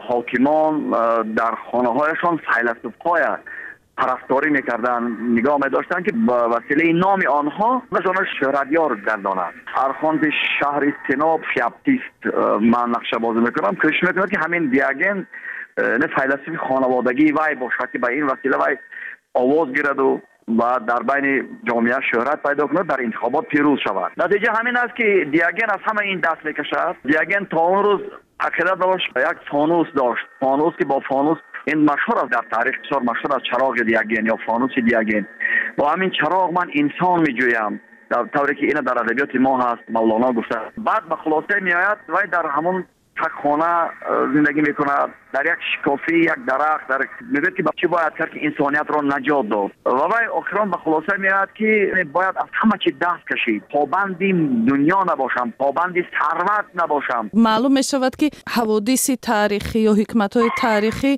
حاکمان در خانه هایشان فیلسوف‌های پرستاری میکردن، نگاه می‌داشتن که با وسیله نام آنها مثلا شهرتیار گردانند. ارخاند شهر استناب فیاپتیست من نقشه بازی میکنم، کش میکنم که همین دیوگن نه فیلسوف خانوادگی وای باشد که به این وسیله وای آواز گیرد و و در بین جامعه شهرت پیدا کند، در انتخابات پیروز شود. نتیجه همین است که دیوگن از همه این دست میکشد. دیوگن تا اون روز عقیده داشت یک فانوس داشت، فانوس که با فانوس این مشهور است در تاریخ، بسیار مشهور است چراغ دیوگن یا فانوس دیوگن. با همین چراغ من انسان میجویم، در طوری که این در ادبیات ما هست مولانا گفته. بعد به خلاصه میآید و در همون تک خانه زندگی میکند، در یک شکافی، یک درخت، در میگه که چی باید کرد که انسانیت را نجات داد و وای آخران به خلاصه میاد که باید از همه چی دست کشید، پابندی دنیا نباشم، پابندی ثروت نباشم. معلوم میشود که حوادث تاریخی یا حکمت‌های تاریخی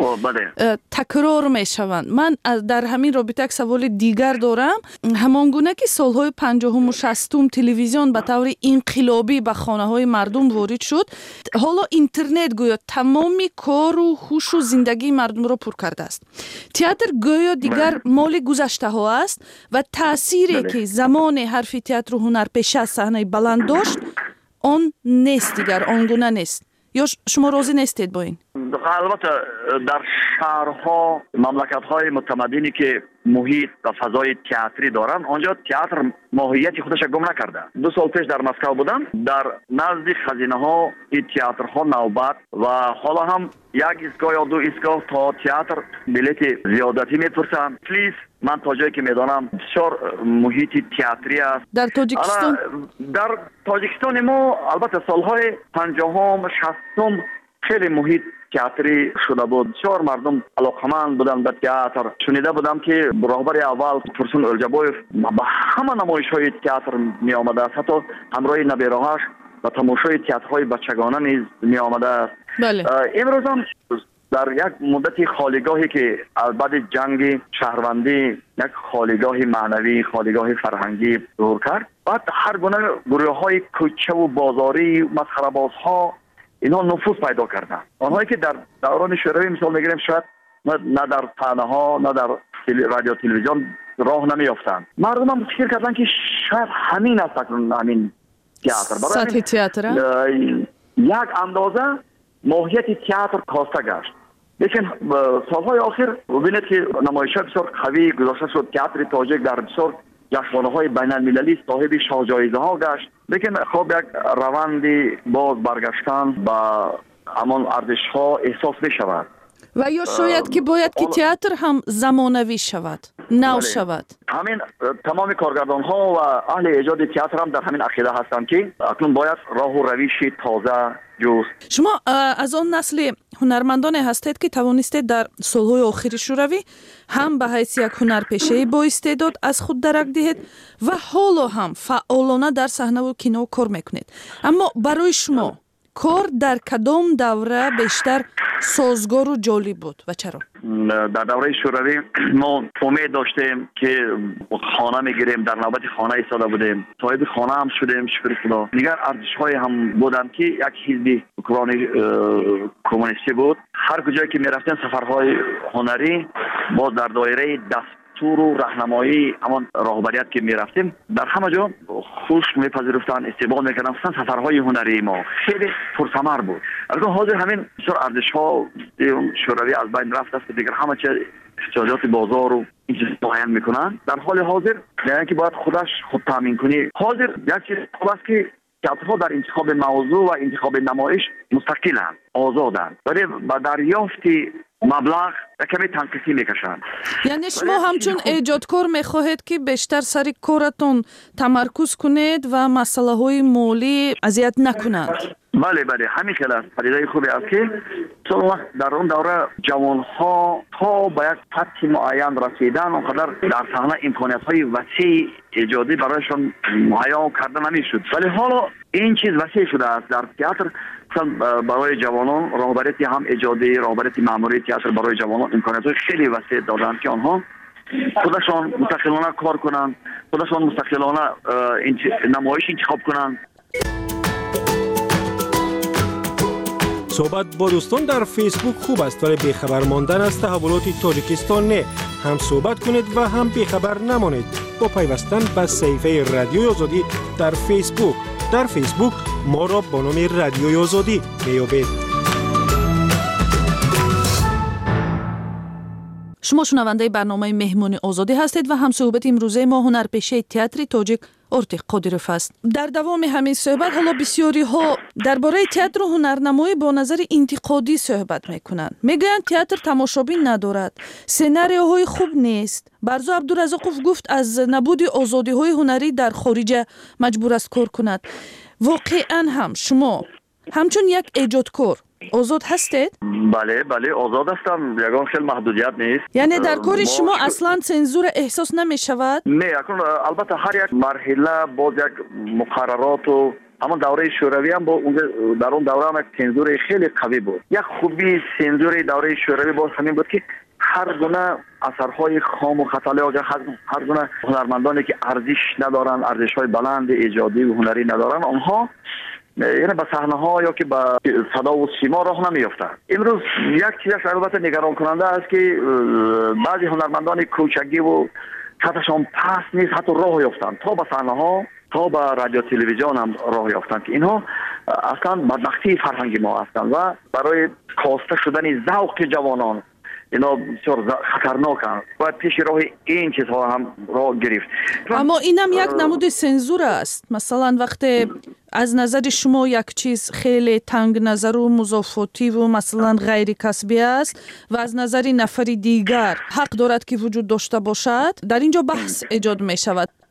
تکرار میشوند. من در همین رابطه یک سوال دیگر دارم. همان گونه که سالهای پنجاهم و شصتم تلویزیون به طور انقلابی به خانه‌های مردم وارد شد، حالا اینترنت گویا تمامی کار و هوش و زندگی مردم را پر کرده است. تئاتر گویا دیگر مال گذشته ها است و تأثیری بله. که زمان حرف تئاتر و هنرپیشه صحنه بلند داشت آن نیست دیگر، آنگونه نیست. یا شما راضی نیستید با این؟ البته در شهرها، مملکت‌های متمدنی که محیط و فضای تئاتری دارن، آنجا تئاتر ماهیت خودش گم نکرده. دو سال پیش در مسکو بودم، در نزد خزینه ها این تئاترها نوبت و حالا هم یک ایستگاه یا دو ایستگاه تا تئاتر بلیت زیادتی میپرسن. پلیز من تا جایی که میدانم بسیار محیط تئاتری است. در تاجیکستان در تاجیکستان ما البته سالهای پنجاهم شصتم خیلی محیط театри шуда буд. Бисёр мардум алоқаманд буданд ба театр. Шунида будам ки роҳбари аввал Турсун O'ljaboyev ба ҳама намоишҳои театр меомадааст. Ҳатто ҳамроҳи набероҳаш ба тамошои театрҳои бачагона низ меомадааст. бале. имрӯз ҳам дар як муддати холигоҳе ки аз баъди ҷанги шаҳрвандӣ як холигоҳи маънавӣ, холигоҳи фарҳангӣ zuhur кард. Баъд ҳар гуна гурӯҳҳои кӯчаву бозорӣ, масхарабозҳо اینها نفوذ پیدا کردند. آنهایی که در دوران شوروی مثال میگیریم شاید نه در صحنه‌ها نه در رادیو تلویزیون راه نمیافتند. مردم هم فکر کردند که شاید همین است همین تئاتر. سطح تئاتر یک اندازه ماهیت تئاتر کاسته گشت. لیکن سالهای آخر ببینید که نمایش‌ها بسیار قوی گذاشته شد. تئاتر تاجیک در بسیار جشنواره‌های بین‌المللی صاحب شاهجایزه‌ها گشت. لیکن خب یک روندی باز برگشتن با همان ارزش‌ها احساس می‌شود. و یا شاید که باید که تئاتر هم زمانوی شود، نو شود. همین تمام کارگردان‌ها و اهل ایجاد تئاتر هم در همین عقیده هستند که اکنون باید راه و روش تازه جست. شما از آن نسل هنرمندان هستید که توانستید در سالهای آخر شوروی هم به حیث یک هنرپیشه با استعداد از خود درک دهید و حالا هم فعالانه در صحنه و کینو کار میکنید. اما برای شما کار در کدام دوره بیشتر سازگار و جالب بود و چرا؟ در دوره شوروی ما امید داشتیم که خانه میگیریم، در نوبت خانه ایستاده بودیم، صاحب خانه هم شدیم شکر خدا. دیگر ارزش‌های هم بودن که یک حزب اوکراینی کمونیستی بود. هر کجایی که میرفتیم سفرهای هنری باز در دایره دست تور و راهنمایی همان راهبریت که میرفتیم در همه جا خوش میپذیرفتن، استقبال میکردن. سفرهای هنری ما خیلی پرثمر بود. الان حاضر همین بسیار ارزش‌ها شوروی از بین رفت است. دیگر همه چیز احتیاجات بازار و این چیز تعیین میکنن. در حال حاضر یعنی که باید خودش خود تامین کنی. حاضر یک چیز خوب است که تئاترها در انتخاب موضوع و انتخاب نمایش مستقلند، آزادند، ولی با دریافت مبلغ کمی تنقیصی میکشند. یعنی شما همچون ایجادکار میخواهید که بیشتر سر کارتون تمرکز کنید و مسئله های مالی اذیت نکنند. بله بله همین خیلی است. پدیده خوبی است که چون وقت در اون دوره جوان ها تا به یک سطح معین رسیدن اونقدر در صحنه امکانیت های وسیع ایجادی برایشان مهیا کرده نمیشد. ولی حالا این چیز وسیع شده است. در تئاتر برای جوانان راهبریتی هم ایجادی، راهبریتی مأموری تئاتر برای جوانان امکانیت های خیلی وسیع دادند که آنها خودشان مستقلانه کار کنند، خودشان مستقلانه نمایش انتخاب کنند. صحبت با دوستان در فیسبوک خوب است ولی بیخبر ماندن از تحولات تاجیکستان نه. هم صحبت کنید و هم بیخبر نمانید با پیوستن به صفحه رادیوی آزادی در فیسبوک. در فیسبوک ما را با نام رادیوی آزادی میابید. شما شنونده برنامه مهمون آزادی هستید و هم صحبت امروزه ما هنرپیشه تئاتر تاجیک ارتق قادروف است. در دوام همین صحبت حالا بسیاری ها درباره تئاتر و هنرنمایی با نظر انتقادی صحبت میکنند. میگویند تئاتر تماشابین ندارد، سناریوهای خوب نیست. برزو عبدالرزاقوف گفت از نبود آزادی های هنری در خارج مجبور است کار کند. واقعا هم شما همچون یک ایجادکار آزاد هستید؟ بله بله آزاد هستم. یگان خیلی محدودیت نیست. یعنی در کار شما اصلا سنزور احساس نمی شود؟ نه اکنون البته هر یک مرحله باز یک مقررات و اما دوره شوروی هم با در اون دوره هم یک سنزور خیلی قوی بود. یک خوبی سنزور دوره شوروی باز همین بود که هر گونه اثرهای خام و خطاله و هر گونه هنرمندانی که ارزش ندارن، ارزش‌های بلند ایجادی و هنری ندارن، آنها یعنی به صحنه ها یا که به صدا و سیما راه نمیافتند. امروز یک چیزش البته نگران کننده است که بعضی هنرمندان کوچکی و سطحشان پست نیست حتی راه یافتند تا به صحنه ها تا به رادیو تلویزیون هم راه یافتند که اینها اصلا بدبختی فرهنگ ما هستند و برای کاسته شدن ذوق جوانان اینا بسیار خطرناکند. باید پیش راه این چیزها هم راه گرفت. اما اینم یک نمود سنزور است. مثلا وقتی از نظر شما یک چیز خیلی تنگ نظر و مضافاتی و مثلا غیر کسبی است و از نظر نفری دیگر حق دارد که وجود داشته باشد، در اینجا بحث ایجاد می شود.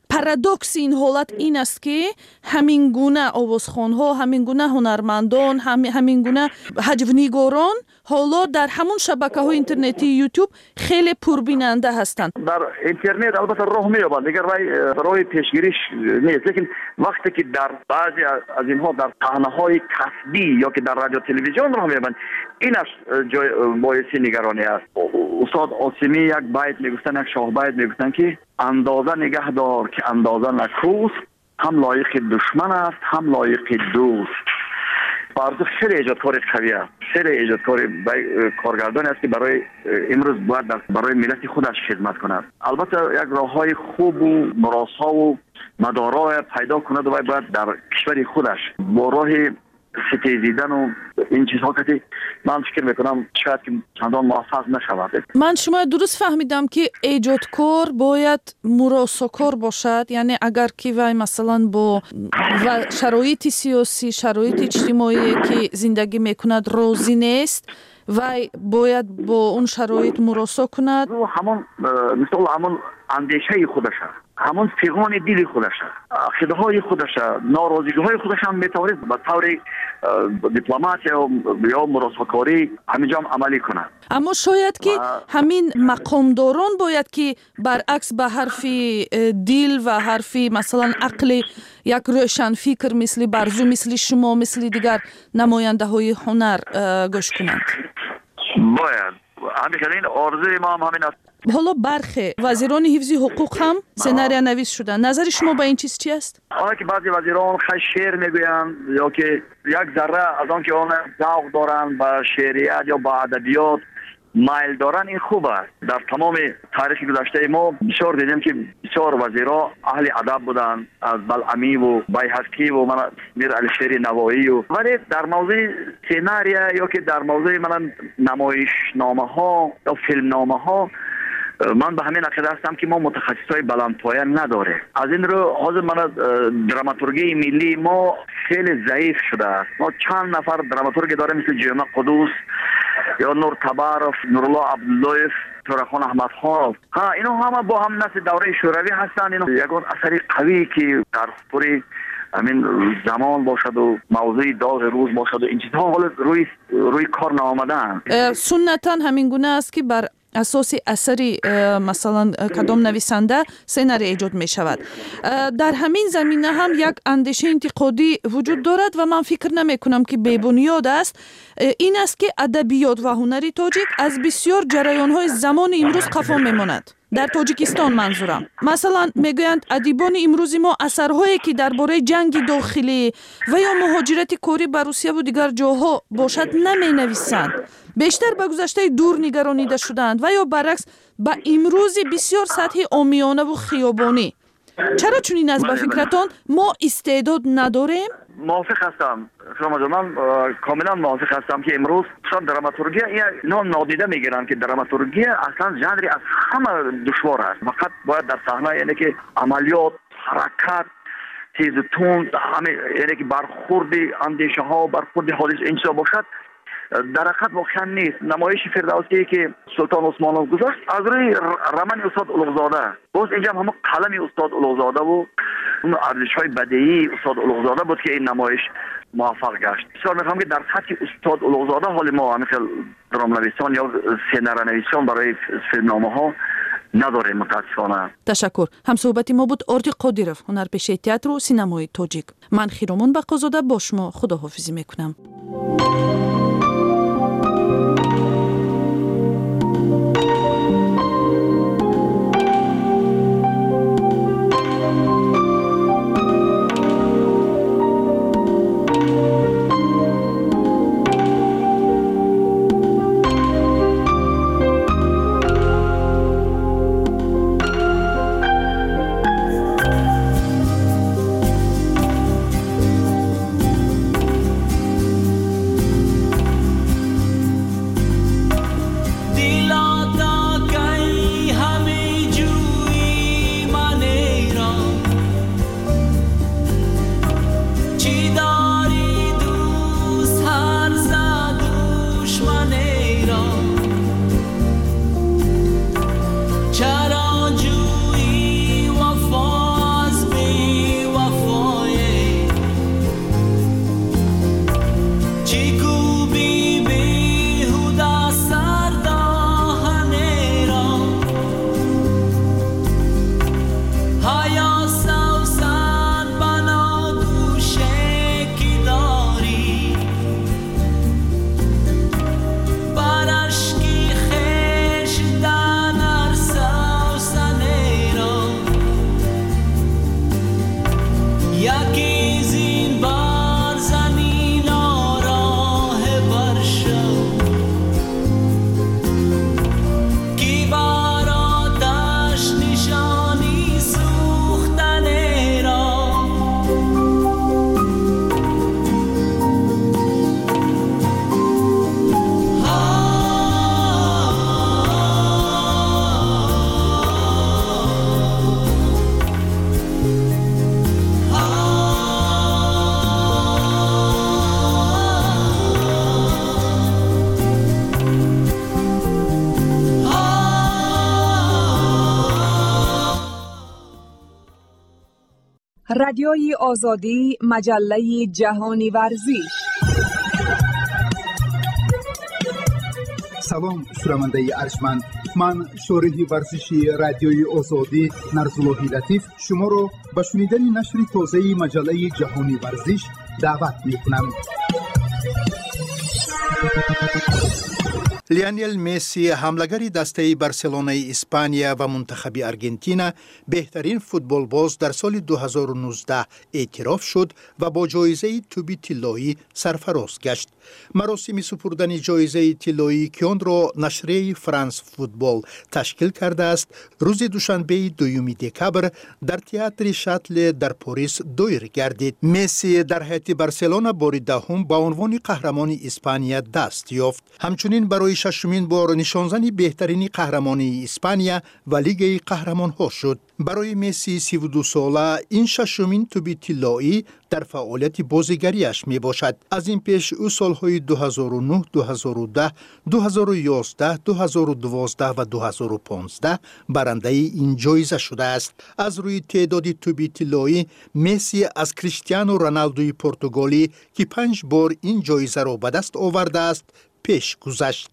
парадокс این حالت این است که همین گونه آوازخوان‌ها، همین گونه هنرمندان، همین گونه هجونیگاران حالا در همون شبکه‌های اینترنتی یوتیوب خیلی پربیننده هستند. در اینترنت البته راه می‌یابند، دیگر راه پیشگیریش نیست، لیکن وقتی که در بعضی از اینها در صحنه‌های کسبی یا که در رادیو تلویزیون راه می‌یابند، این است جای باعث نگرانی است. استاد عاصمی یک بیت میگفتن، یک شاه بیت میگفتن که اندازه نگه دار که اندازه نکوست، هم لایق دشمن است هم لایق دوست. فرض خیلی ایجادکار قوی است، خیلی ایجادکار کارگردانی است که برای امروز باید برای ملت خودش خدمت کند. البته یک راههای خوب و مراسا و مدارای پیدا کند و باید در کشور خودش با راه ستیزیدن و این چیزها که من فکر میکنم شاید که چندان موفق نشود. من شما درست فهمیدم که ایجادکار باید مراساکار باشد، یعنی اگر که وای مثلا با شرایط سیاسی، شرایط اجتماعی که زندگی میکند راضی نیست وای باید با اون شرایط مراسا کند. همون مثل همون اندیشه خودش، همون پیغام دل خودش، خداهای خودش، ناراضگی های خودش هم میتواند به طور دیپلماسی یا مراساکاری همینجا عملی کنند. اما شاید که همین مقامداران باید که برعکس به حرف دل و حرف مثلا عقل یک روشن فکر مثل برزو، مثل شما، مثل دیگر نماینده های هنر گوش کنند. باید همین آرزوی ما هم همین است. حالا برخی وزیران حفظ حقوق هم سناریو نویس شدن. نظر شما به این چیز چی است؟ حالا که بعضی وزیران خیلی شعر میگویند یا که یک ذره از آن که آن ذوق دارند به شعریت یا به ادبیات مایل دارن، این خوب است. در تمام تاریخ گذشته ما بسیار دیدیم که بسیار وزیرا اهل ادب بودند، از بلعمی و بیهقی و من میر علی شیر نوایی و ولی در موضوع سناریو یا که در موضوع من نمایشنامه ها یا فیلم نامه ها من به همین عقیده هستم که ما متخصصای بلندپایه نداره. از این رو حاضر من دراماتورگی ملی ما خیلی ضعیف شده است. ما چند نفر دراماتورگ داریم مثل جمعه قدوس یا نور تبارف، نورالله عبداللهیف، تورخان احمد خان. ها اینو همه با هم نسل دوره شوروی هستند. اینو یگان اثری قوی که در پوری همین زمان باشد و موضوع داغ روز باشد و این چیزها حالا روی روی کار نآمدن. سنتا همین گونه است که بر اساس اثری مثلا کدام نویسنده سناریو ایجاد می شود. در همین زمینه هم یک اندیشه انتقادی وجود دارد و من فکر نمی کنم که بی بنیاد است. این است که ادبیات و هنر تاجیک از بسیار جریان های زمان امروز قفا می ماند. در تاجیکستان منظورم. مثلا میگویند ادیبان امروزی ما اثرهایی که درباره جنگ داخلی و یا مهاجرت کاری به روسیه و دیگر جاها باشد نمی نویسند. بیشتر به گذشته دور نگرانیده شدند و یا برعکس به امروزی بسیار سطح عامیانه و خیابانی. چرا چنین است به فکرتان ما استعداد نداریم؟ موافق هستم. شما من کاملا موافق هستم که امروز شاید دراماتورگی اینا نادیده میگیرن که دراماتورگی اصلا ژانری از همه دشوار است. فقط باید در صحنه یعنی که عملیات، حرکت، تیز و تند، همه یعنی که برخورد اندیشه ها، برخورد حادث اینجا باشد. در حقیقت واقعا نیست. نمایش فردوسی که سلطان عثمانov گذاشت از روی رمن استاد اولوغزاده، باز اینجا هم همه قلم استاد اولوغزاده و اون ارزش‌های بدیعی استاد اولوغزاده بود که این نمایش موفق گشت. بسیار می‌خوام که در سطح استاد اولوغزاده حال ما مثل درام‌نویسان یا سناریونویسان برای فیلمنامه‌ها نداریم متأسفانه. تشکر. هم صحبتی ما بود آرتی قادیرов، هنرپیشه تئاتر و سینمای تاجیک. من خیرمان بقازاده با شما خداحافظی میکنم. رادیوی آزادی، مجله جهانی ورزش. سلام شنونده ارجمند، من شارح ورزشی رادیوی آزادی نرزاللهی لطیف شما را به شنیدن نشر تازه مجله جهانی ورزش دعوت می‌کنم. لیونل مسی حملگر دسته بارسلونای اسپانیا و منتخب آرژانتین بهترین فوتبالباز در سال دو هزار و نوزده اعتراف شد و با جایزه توبی طلایی سرفراز گشت. مراسم سپردن جایزه طلایی که آن را نشریه فرانس فوتبال تشکیل کرده است، روز دوشنبه دوم دکامبر در تئاتر شاتل در پاریس دایر گردید. مسی در هیئت بارسلونا بار دهم با عنوان قهرمان اسپانیا دست یافت. همچنین برای ششمین بار نشانزنی بهترین قهرمان اسپانیا و لیگ قهرمان‌ها شد. برای مسی سی و دو ساله این ششمین توبی طلایی در فعالیت بازیگریش می باشد. از این پیش او سالهای دو هزار و نه، دو هزار و ده، دو هزار و یازده، دو هزار و دوازده و دو هزار و پانزده برنده این جایزه شده است. از روی تعداد توبی طلایی مسی از کریستیانو رونالدوی پرتغالی که پنج بار این جایزه را به دست آورده است پیش گذشت.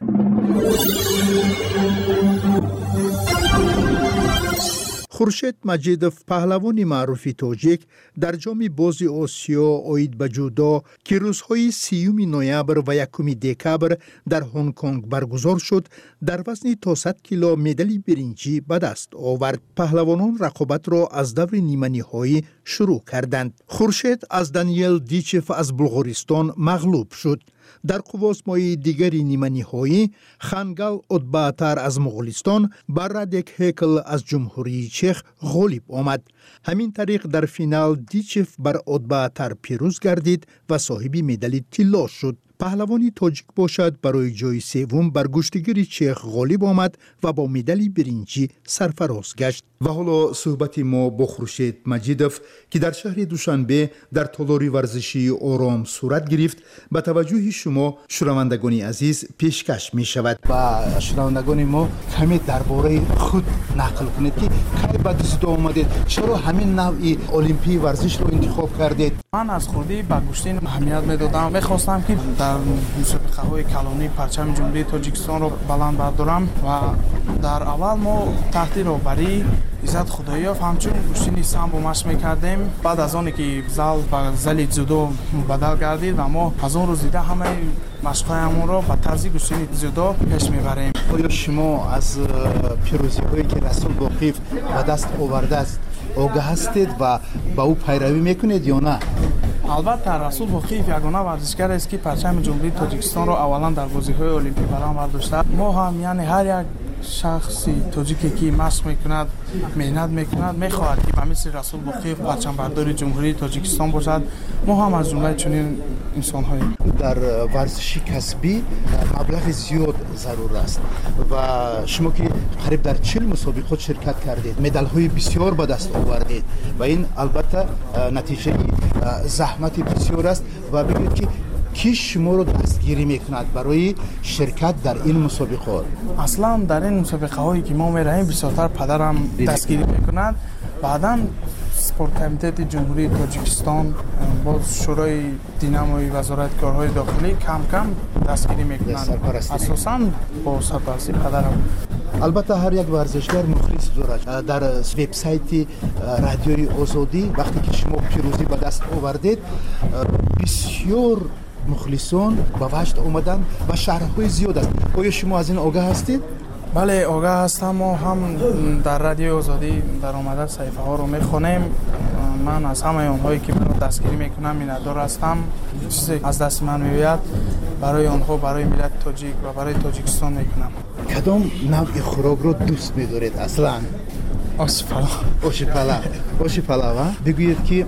خورشید مجیدوف پهلوان معروف تاجیک در جام باز آسیا آید به جودو که روزهای سیوم نوامبر و یکم دکامبر در هنگ کنگ برگزار شد در وزن تا صد کیلو مدال برنجی به دست آورد. پهلوانان رقابت را از دور نیمه نهایی شروع کردند. خورشید از دانیل دیچف از بلغارستان مغلوب شد. در قواسمای دیگری نیمه نهایی خانگال اودباتر از مغولستان بر رادیک هیکل از جمهوری چک غالب آمد. همین طریق در فینال دیچف بر اودباتر پیروز گردید و صاحب مدال طلا شد. پهلوانی تاجیک باشد برای جای سوم بر گشتگیر چک غالب آمد و با مدال برنجی سرفراز گشت. و حالا صحبت ما با خورشید مجیدوف که در شهر دوشنبه در تالار ورزشی آرام صورت گرفت به توجه شما شنوندگان عزیز پیشکش می شود. و شنوندگان ما کمی درباره خود نقل کنید که کی به دست آمدید، چرا همین نوع المپی ورزش رو انتخاب کردید؟ من از خودی به گشتین اهمیت میدادم. میخواستم که در مسابقه های کلانی پرچم جمهوری تاجیکستان رو بلند بردارم و در اول ما تحت راهبری عزت خداییوف همچون گشتین سامبو مشق میکردیم. بعد از آنی که زال به زل جودو بدل گردید و ما از اون روز دیده همه مشق‌هایمون رو به طرز گشتین جودو پیش میبریم. آیا شما از پیروزی هایی که رسول واقیف به دست آورده است آگاه هستید و با او پیروی میکنید یا نه؟ البته رسول واقیف یگانه ورزشگر است که پرچم جمهوری تاجیکستان رو اولا در بازی‌های المپیک برام برداشته. ما هم یعنی هر یک شخصی تاجیکی که مشق میکند، مهنت میکند، میخواهد که به مثل رسول واقیف پرچم بردار جمهوری تاجیکستان باشد. ما هم از جمله چنین انسان‌هاییم. در ورزش کسبی مبلغ زیاد ضرور است و شما که قریب در چهل مسابقات شرکت کردید، مدال‌های بسیار به دست آوردید و این البته نتیجه زحمت بسیار است و بگید که کی شما رو دستگیری میکند برای شرکت در این مسابقات؟ اصلا در این مسابقه هایی که ما میریم بسیارتر پدرم دستگیری میکند. بعدا سپورت کمیته جمهوری تاجیکستان با شورای دیناموی وزارت کارهای داخلی کم کم دستگیری میکنند، اساساً با سرپرستی پدرم. البته هر یک ورزشگر مخلص دارد. در وبسایت رادیوی آزادی وقتی که شما پیروزی به دست آوردید بسیار مخلصان با وجد اومدن و شرح‌های زیاد است. آیا شما از این آگاه هستید؟ بله آگاه هستم. ما هم در رادیو آزادی در آمده صحیفه ها رو میخونیم. من از همه اونهایی که من دستگیری میکنم میندار هستم. چیزی از دست من میوید برای آنها، برای ملت تاجیک و برای تاجیکستان میکنم. کدام نوع خوراک رو دوست میدارید اصلا؟ آش پلاو. آش پلاو. آش پلاو. بگویید که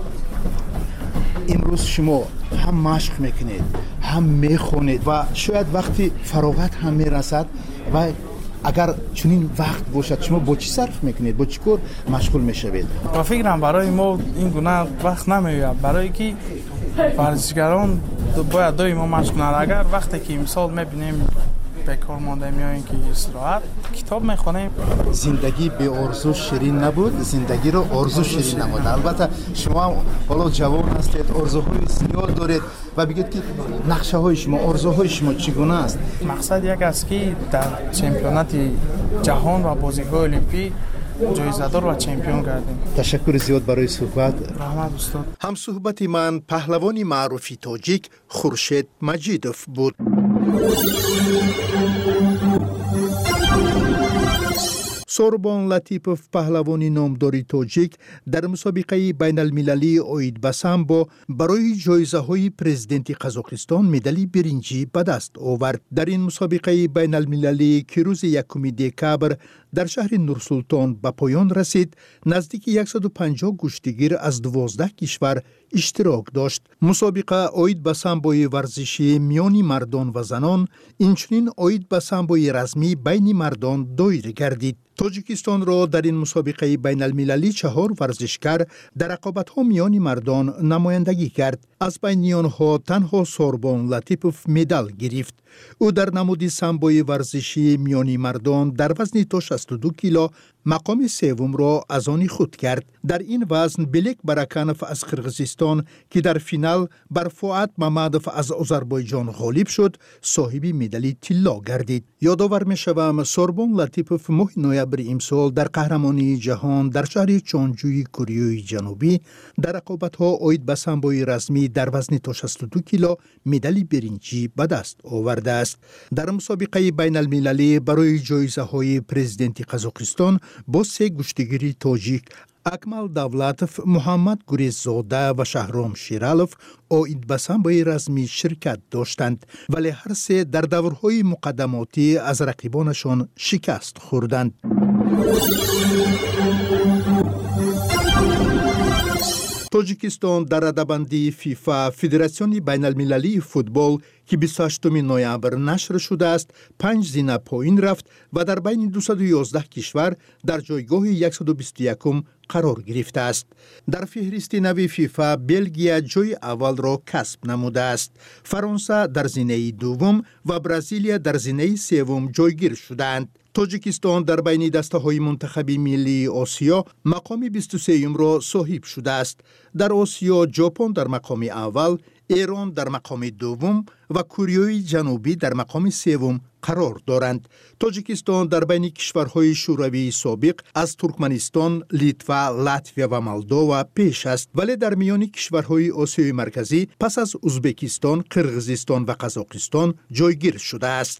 امروز شما هم مشق میکنید هم میخونید و شاید وقتی فراغت هم میرسد و اگر چنین وقت باشد شما با چی صرف میکنید، با چی کار مشغول میشوید؟ با فکرم برای ما این گونه وقت نمیاد، برای که ورزشگران باید دائما مشغول کنند. اگر وقتی که مثال میبینیم بکار مانده میاییم که استراحت کتاب میخونیم. زندگی به آرزو شیرین نبود، زندگی رو آرزو شیرین نمود. البته شما حالا جوان هستید، آرزوهای زیاد دارید و بگید که نقشه های شما، آرزوهای شما چگونه است؟ مقصد یک است که در چمپیونات جهان و بازی‌های المپیک جایزه‌دار و چمپیون گردیم. تشکر زیاد برای صحبت. رحمت استاد. هم صحبت من پهلوانی معروفی تاجیک خورشید مجیدوف بود. سوربان لطیپوف پهلوانی نامداری تاجیک در مسابقه بین المللی اوید به سامبو برای جایزه های پرزیدنت قزاقستان مدال برنجی به دست آورد. در این مسابقه بین المللی که روز یکم دکبر در شهر نورسلطان به پایان رسید، نزدیک صد و پنجاه کشتیگیر از دوازده کشور اشتراک داشت. مسابقه اوید به سامبوی ورزشی میان مردان و زنان، اینچنین اوید به سامبوی رسمی بین مردان دایر گردید. تاجیکستان را در این مسابقه بین المللی چهار ورزشکار در رقابت‌ها میان مردان نمایندگی کرد. از بین آنها تنها سوربان لطیپوف مدال گرفت. او در نمود سامبوی ورزشی میان مردان در وزن تا شصت و دو کیلو مقام سوم را از آن خود کرد. در این وزن بلیک برکانوف از قرغیزستان که در فینال بر فؤاد ممدوف از آذربایجان غالب شد، صاحب مدال طلا گردید. یادآور می‌شوم سوربان لطیپوف ماه نوامبر امسال در قهرمانی جهان در شهر چونجوی کره جنوبی در رقابت‌ها اوید به سامبوی رسمی در وزن تا شصت و دو کیلو مدال برنجی به دست آورده است. در مسابقه بین المللی برای جایزه‌های پرزیدنت قزاقستان با سه کشتیگیر تاجیک اکمل دولتوف، محمد گریززاده و شهرام شیرالوف اوید به سامبوی رسمی شرکت داشتند، ولی هر سه در دورهای مقدماتی از رقیبانشان شکست خوردند. تاجیکستان در رده‌بندی فیفا فدراسیون بین المللی فوتبال که بیست و هشتم نوامبر نشر شده است، پنج زینه پایین رفت و در بین دویست و یازده کشور در جایگاه صد و بیست و یک قرار گرفته است. در فهرست نو فیفا بلژیا جای اول را کسب نموده است. فرانسه در زینه دوم و برزیلیا در زینه سوم جایگیر شدند. تاجیکستان در بین دسته های منتخب ملی آسیا مقام بیست و سه را صاحب شده است. در آسیا ژاپن در مقام اول، ایران در مقام دوم و کره جنوبی در مقام سوم قرار دارند. تاجیکستان در بین کشورهای شوروی سابق از ترکمنستان، لیتوا، لاتویا و مولداوا پیش است، ولی در میان کشورهای آسیای مرکزی پس از ازبکستان، قرغیزستان و قزاقستان جایگیر شده است.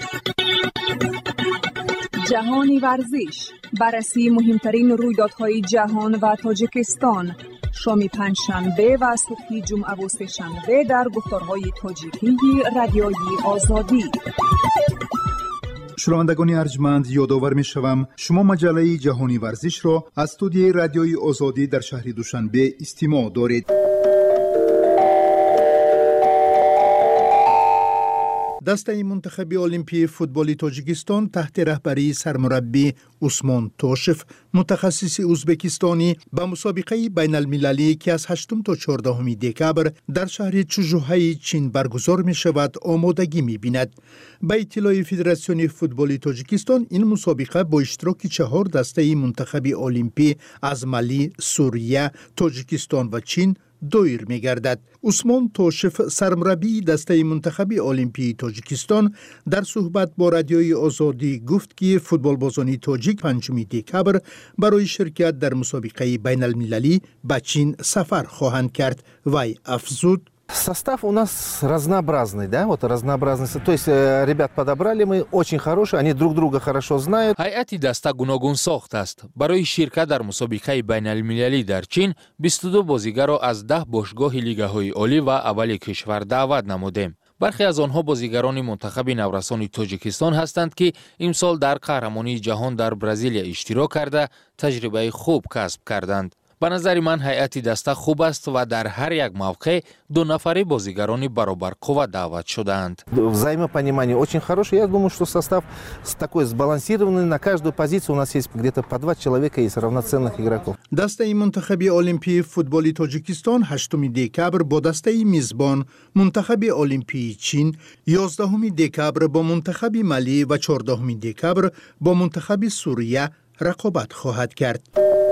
جهانی ورزش، بررسی مهمترین رویدادهای جهان و تاجیکستان، شام پنجشنبه و صبح جمعه و سه‌شنبه در گفتارهای تاجیکی رادیوی آزادی. شنوندگان ارجمند، یادآور می‌شوم شما مجله جهانی ورزش را از استودیوی رادیوی آزادی در شهر دوشنبه استماع دارید. دسته منتخب المپی فوتبال تاجیکستان تحت رهبری سرمربی عثمان توشف، متخصص ازبکستانی، به مسابقه بین المللی که از هشتم تا چهاردهم دکبر در شهر چوژوهای چین برگزار می شود آمادگی می بیند. به اطلاع فدراسیون فوتبال تاجیکستان، این مسابقه با اشتراک چهار دسته منتخب المپی از مالی، سوریه، تاجیکستان و چین دایر می گردد. عثمان توشف، سرمربی دسته منتخب المپی تاجیکستان، در صحبت با رادیوی آزادی گفت که فوتبال بازان تاجیک پنجم دکبر برای شرکت در مسابقه بین المللی به چین سفر خواهند کرد. وی افزود: Состав у нас разнообразный, да, вот разнообразный. То есть ребят подобрали мы очень хорошие, они друг друга хорошо знают. ҳайати даста гуногун сохт аст. барои ширкат дар мусобиқаи байналмилалӣ дар чин бисту ду бозигарро аз даҳ бошгоҳи лигаҳои олӣ ва аввали кишвар даъват намудем. бархе аз онҳо бозигарони мунтахаби наврасони тоҷикистон ҳастанд ки имсол дар қаҳрамонии ҷаҳон дар Бразилия иштирок карда таҷрибаи хуб касб карданд. به نظر من هیئت دسته خوب است و در هر یک موقع دو نفری بازیگران برابر قوت دعوت شدند. Взаимопонимание очень хорошее. Я думаю, что состав такой сбалансированный. На каждую позицию у нас есть где-то по два человека, есть равноценных игроков. دسته منتخب المپی فوتبال تاجیکستان هشتم دکبر با دسته میزبان منتخب المپی چین، یازدهم دکبر با منتخب ملی و چهاردهم دکبر با منتخب سوریه رقابت خواهد کرد.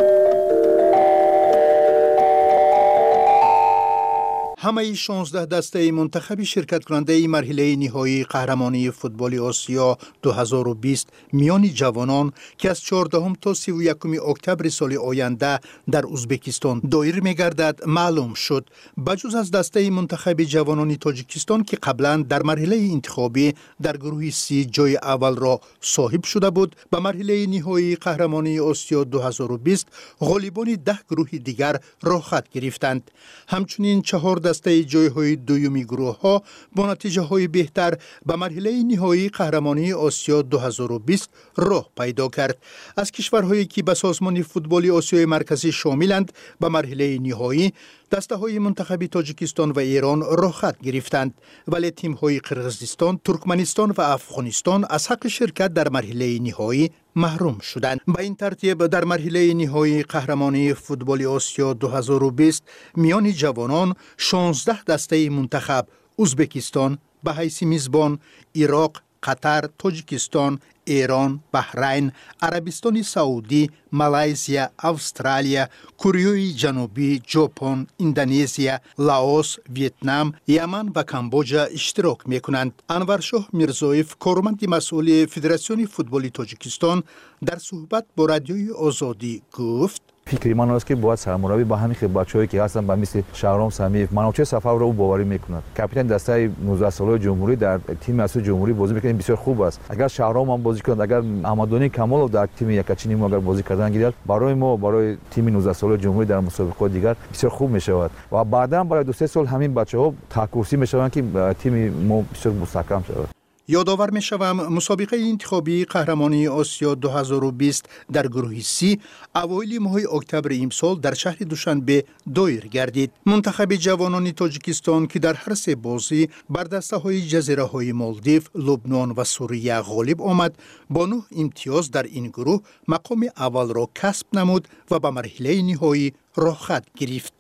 همه شانزده دسته منتخب شرکت کننده مرحله نهایی قهرمانی فوتبال آسیا دو هزار و بیست میان جوانان که از چهاردهم تا سی و یکم اکتبر سال آینده در ازبکستان دایر می‌گردد معلوم شد. بجز از دسته منتخب جوانان تاجیکستان که قبلا در مرحله انتخابی در گروه سی جای اول را صاحب شده بود، به مرحله نهایی قهرمانی آسیا دو هزار و بیست غالبان ده گروه دیگر راه خط گرفتند. همچنین چهار دسته جایهای دومی گروه ها با نتیجه های بهتر به مرحله نهایی قهرمانی آسیا دو هزار و بیست راه پیدا کرد. از کشورهایی که به سازمان فوتبال آسیای مرکزی شاملند به مرحله نهایی دسته های منتخب تاجیکستان و ایران راه خط گرفتند، ولی تیم های قرغیزستان، ترکمنستان و افغانستان از حق شرکت در مرحله نهایی محروم شدند. به این ترتیب در مرحله نهایی قهرمانی فوتبال آسیا دو هزار و بیست میان جوانان شانزده دسته منتخب ازبکستان به حیث میزبان، عراق، قطر، تاجیکستان، ایران، بحرین، عربستان سعودی، مالایزیا، استرالیا، کره جنوبی، ژاپن، اندونزیا، لاوس، ویتنام، یمن و کامبوجا اشتراک میکنند. انورشاه میرزایف، کارمند مسئول فدراسیون فوتبال تاجیکستان، در صحبت با رادیوی آزادی گفت: فکر من است که باید سرمربی با همین بچه‌هایی که هستن با مثل شهرام سمیف منوچه صفا رو باوری میکنند. کاپیتان دسته نوزده ساله جمهوری در تیم اصلی جمهوری بازی میکنه، بسیار خوب است. اگر شهرام هم بازی کند، اگر احمدانی کمال در تیم یکچینی ما اگر بازی کردن گیرد، برای ما برای تیم نوزده ساله جمهوری در مسابقات دیگر بسیار خوب میشود و بعدا برای دو سه سال همین بچه‌ها تکورسی میشوند که تیم ما بسیار مستحکم شود. یادآور می شوم مسابقه انتخابی قهرمانی آسیا دو هزار و بیست در گروه سی اوایل ماه اکتبر امسال در شهر دوشنبه دایر گردید. منتخب جوانان تاجیکستان که در هر سه بازی بر دسته های جزیره های مالدیو، لبنان و سوریه غالب آمد، با نه امتیاز در این گروه مقام اول را کسب نمود و به مرحله نهایی راه خط گرفت.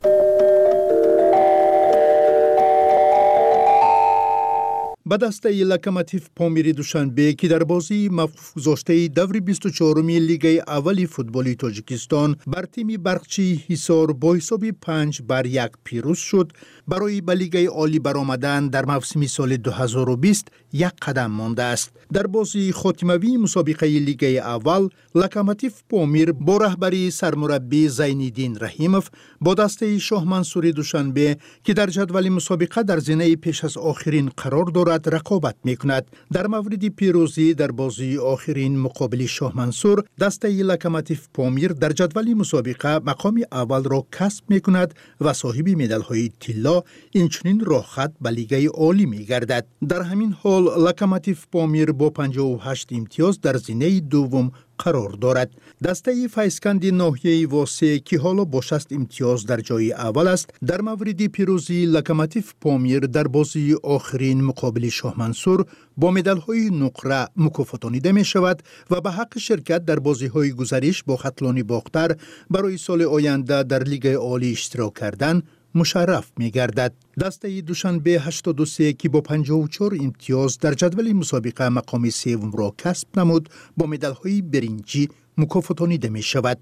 به دسته لوکوموتیو پامیر دوشنبه که در بازی موقوف گذاشته دور بیست و چهارم لیگ اول فوتبال تاجیکستان بر تیم برقچی حصار با حساب پنج بر یک پیروز شد، برای به لیگ عالی برآمدن در موسم سال دو هزار و بیست یک قدم مانده است. در بازی خاتموی مسابقه لیگ اول لوکوموتیو پامیر با رهبری سرمربی زین‌الدین رحیموف با دسته شاه منصور دوشنبه که در جدول مسابقه در زینه پیش از آخرین قرار دارد رقابت میکند. در مورد پیروزی در بازی آخرین مقابل شاه منصور، دسته لوکوموتیو پامیر در جدول مسابقه مقام اول را کسب میکند و صاحب مدال های طلا، اینچنین راه خط به لیگ عالی میگردد. در همین حال لوکوموتیو پامیر با پنجاه و هشت امتیاز در زینه دوم قرار دارد. دسته فیسکند ناحیه واسه که حالا با شصت امتیاز در جای اول است، در مورد پیروزی لوکوموتیو پامیر در بازی آخرین مقابل شاه منصور با مدال های نقره مکافاتانیده می شود و به حق شرکت در بازی های گزارش با خطلانی باختر برای سال آینده در لیگ عالی اشتراک کردن مشرف می گردد. دسته دوشنبه هشتاد و سه که با پنجاه و چهار امتیاز در جدول مسابقه مقام سوم را کسب نمود، با مدال های برنجی مکافاتانیده می شود.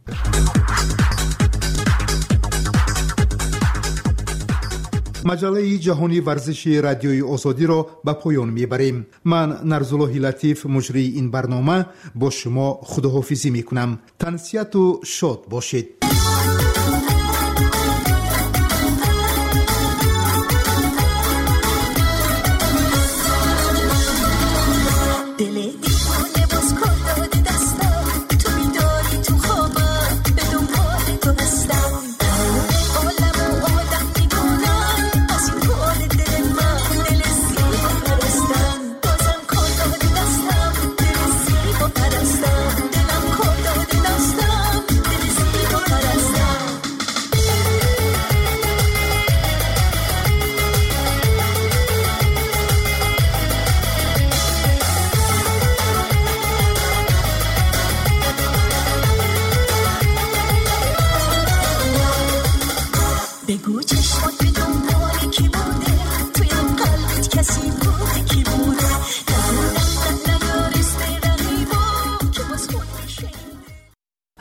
مجله جهانی ورزشی رادیوی آزادی را به پایان میبریم. من نرزالله لطیف مجری این برنامه با شما خداحافظی میکنم. تنسیت و شاد باشید. بگو چه